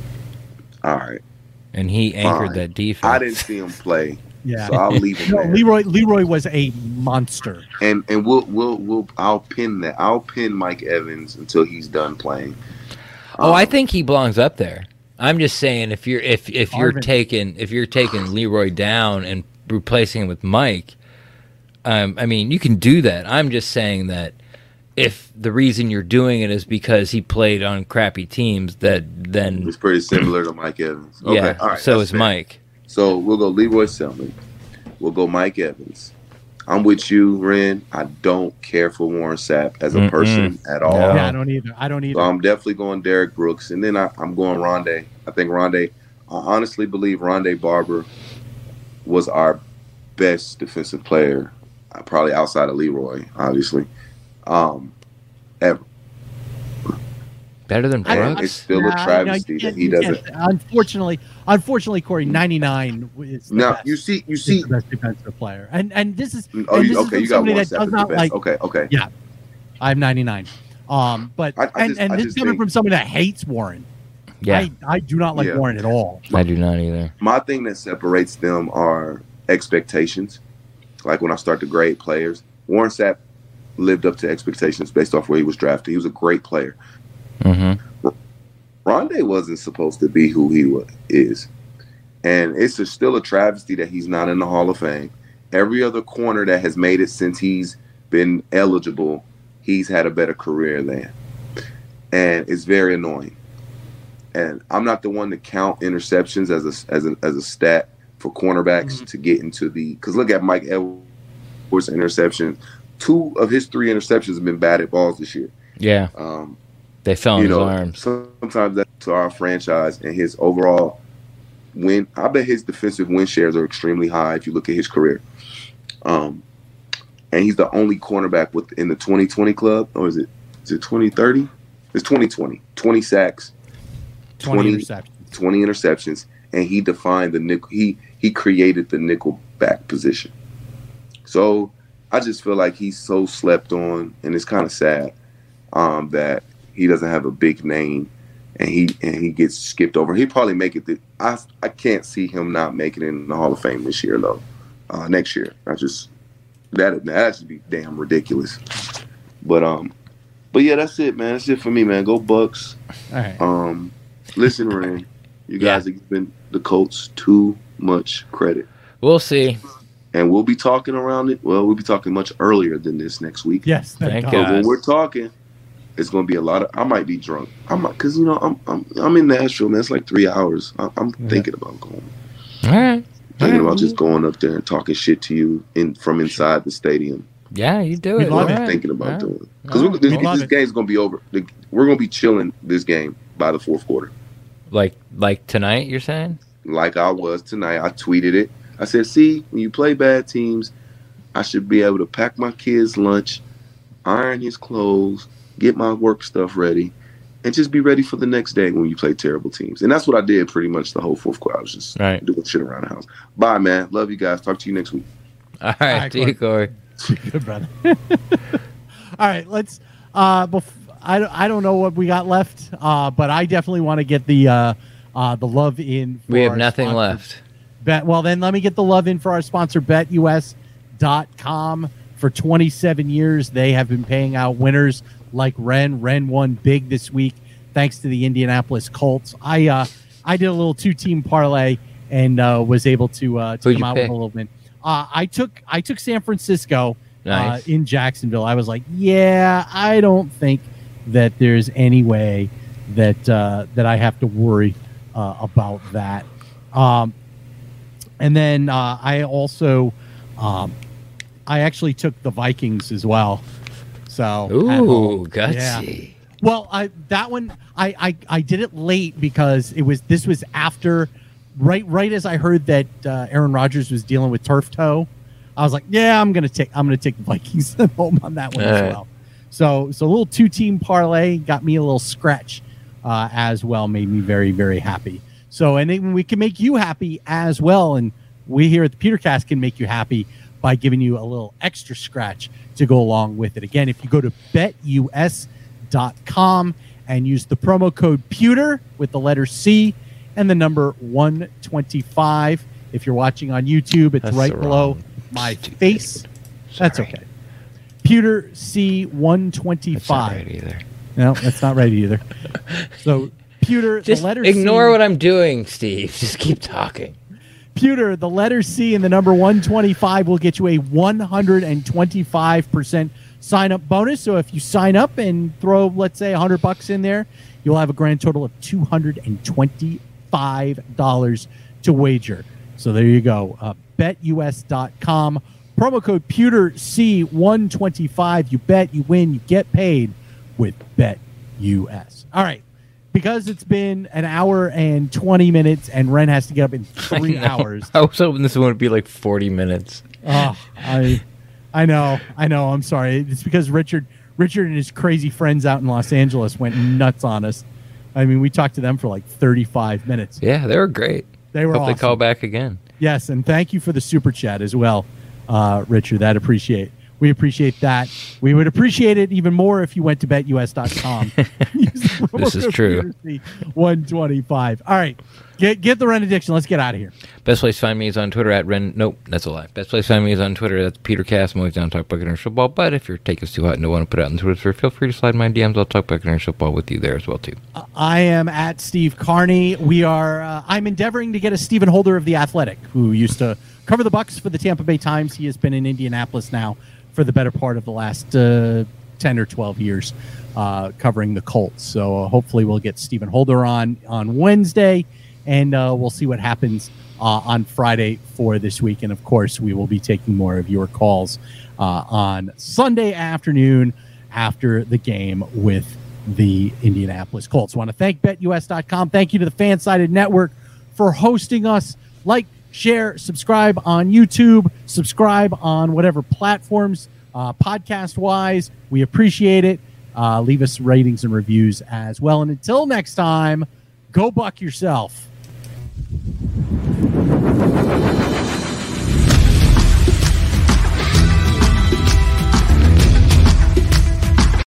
all right. and he anchored Fine. that defense. I didn't see him play, Yeah. so I'll leave him No, there. Leroy Leroy was a monster. And and we'll we'll we'll I'll pin that. I'll pin Mike Evans until he's done playing. Oh, I Um, think he belongs up there. I'm just saying if you're if if you're Marvin. taking if you're taking Leroy down and replacing him with Mike, um, I mean you can do that. I'm just saying that if the reason you're doing it is because he played on crappy teams, that then it's pretty similar to Mike Evans. Okay, yeah, all right. so that's is fair. Mike. So we'll go Leroy Selman. We'll go Mike Evans. I'm with you, Ren. I don't care for Warren Sapp as a Mm-mm. person at all. No. Yeah, I don't either. I don't either. So I'm definitely going Derek Brooks, and then I, I'm going Rondé. I think Rondé. I honestly believe Rondé Barber was our best defensive player, uh, probably outside of Leroy, obviously, um, ever. Better than I- And Brooks. it's still Nah, a no, travesty you that can't- he you doesn't. can't- Unfortunately, unfortunately, Corey, ninety-nine is the Now best. you see, you He's see. the best defensive player, and and this is Oh, and you, this is okay, from you got somebody one that step does at the not best. like. Okay, okay. Yeah, I'm ninety-nine. Um, but I- I and just- and I this just coming think- from somebody that hates Warren. Yeah, I, I do not like Yeah. Warren at all. I do not either. My thing that separates them are expectations. Like when I start to grade players, Warren Sapp lived up to expectations based off where he was drafted. He was a great player. Mm-hmm. Rondé wasn't supposed to be who he was, is. And it's a, still a travesty that he's not in the Hall of Fame. Every other corner that has made it since he's been eligible, he's had a better career than. And it's very annoying. And I'm not the one to count interceptions as a, as a, as a stat for cornerbacks Mhm. to get into the – because look at Mike Edwards' interception. Two of his three interceptions have been batted balls this year. Yeah, Um, they fell in you his know, arms. sometimes that's to our franchise and his overall win. I bet his defensive win shares are extremely high if you look at his career. Um, and he's the only cornerback with in the twenty twenty club, or is it is it twenty thirty? It's twenty twenty. twenty sacks, twenty, twenty interceptions. twenty interceptions, and he defined the nickel. He he created the nickel back position. So I just feel like he's so slept on, and it's kind of sad um, that he doesn't have a big name, and he and he gets skipped over. He'd probably make it. The, I I can't see him not making it in the Hall of Fame this year, though. Uh, next year, I just that that should be damn ridiculous. But um, but yeah, that's it, man. That's it for me, man. Go Bucks. All right. Um, listen, Ren, you guys Yeah. have given the Colts too much credit. We'll see. And we'll be talking around it. Well, we'll be talking much earlier than this next week. Yes, thank, Thank God. God. But when we're talking, it's going to be a lot of. I might be drunk. I might, cause you know I'm I'm I'm in Nashville, man. It's like three hours. I, I'm Yeah. thinking about going. All right. Thinking All about right. just going up there and talking shit to you in from inside the stadium. Yeah, you do We it. love What it. I'm All right. thinking about All right. doing because All right. this, We love this it. game's going to be over. The, we're going to be chilling this game by the fourth quarter, Like like tonight, you're saying? like I was tonight. I tweeted it. I said, "See, when you play bad teams, I should be able to pack my kid's lunch, iron his clothes, get my work stuff ready, and just be ready for the next day when you play terrible teams." And that's what I did pretty much the whole fourth quarter. I was just Right. doing shit around the house. Bye, man. Love you guys. Talk to you next week. All right, right, see you, Corey. Good brother. All right, let's. Uh, bef- I don't- I don't know what we got left, uh, but I definitely want to get the uh, uh, the love in. For We have our nothing sponsor, left. Bet. Well, then let me get the love in for our sponsor, Bet U S dot com. For twenty-seven years, they have been paying out winners like Ren. Ren won big this week thanks to the Indianapolis Colts. I uh, I did a little two-team parlay and uh, was able to uh, to Who'd come you out pick? with a little win. Uh, I took I took San Francisco Nice. uh, in Jacksonville. I was like, yeah, I don't think that there's any way that uh, that I have to worry uh, about that. Um, and then uh, I also um, I actually took the Vikings as well. So at Ooh, home. gutsy. Well, I that one I, I I did it late because it was this was after right right as I heard that uh, Aaron Rodgers was dealing with turf toe. I was like, yeah, I'm gonna take I'm gonna take the Vikings at home on that one All as right. well. So so a little two team parlay got me a little scratch uh, as well, made me very very happy. So and then we can make you happy as well, and we here at the PeterCast can make you happy by giving you a little extra scratch to go along with it. Again, if you go to bet U S dot com and use the promo code Pewter with the letter C and the number one twenty-five. If you're watching on YouTube, it's That's right the below wrong my stupid- face. That's Sorry. okay. Pewter C one That's not twenty-five. right either. No, that's not right either. So Pewter, Just the letter ignore C. what I'm doing, Steve. Just keep talking. Pewter, the letter C and the number one twenty-five will get you a one hundred twenty-five percent sign up bonus. So if you sign up and throw, let's say, one hundred bucks in there, you'll have a grand total of two hundred twenty-five dollars to wager. So there you go. Uh, bet U S dot com. Promo code Pewter C one twenty-five. You bet, you win, you get paid with Bet U S. All right. Because it's been an hour and twenty minutes and Ren has to get up in three I know. hours. I was hoping this one would be like forty minutes. Oh, I, I know, I know. I'm sorry. It's because Richard, Richard and his crazy friends out in Los Angeles went nuts on us. I mean, we talked to them for like thirty-five minutes. Yeah, they were great. They were Hope awesome. they call back again. Yes, and thank you for the super chat as well, uh, Richard. That appreciate. We appreciate that. We would appreciate it even more if you went to bet U S dot com. This is true. one twenty-five. All right. Get get the Ren addiction. Let's get out of here. Best place to find me is on Twitter at Ren. Nope, that's a lie. Best place to find me is on Twitter. That's PeterCast. I'm always down to talk Buccaneers football. But if your take is too hot and don't want to put it out on Twitter, feel free to slide my D Ms. I'll talk Buccaneers football with you there as well too. I am at Steve Carney. We are. Uh, I'm endeavoring to get a Stephen Holder of The Athletic, who used to cover the Bucs for the Tampa Bay Times. He has been in Indianapolis now for the better part of the last uh, ten or twelve years, uh, covering the Colts. So uh, hopefully we'll get Stephen Holder on on Wednesday, and uh, we'll see what happens uh, on Friday for this week. And of course, we will be taking more of your calls uh, on Sunday afternoon after the game with the Indianapolis Colts. I want to thank bet U S dot com. Thank you to the Fansided Network for hosting us. Like, share, subscribe on YouTube, subscribe on whatever platforms, uh, podcast-wise. We appreciate it. Uh, leave us ratings and reviews as well. And until next time, go Buck yourself.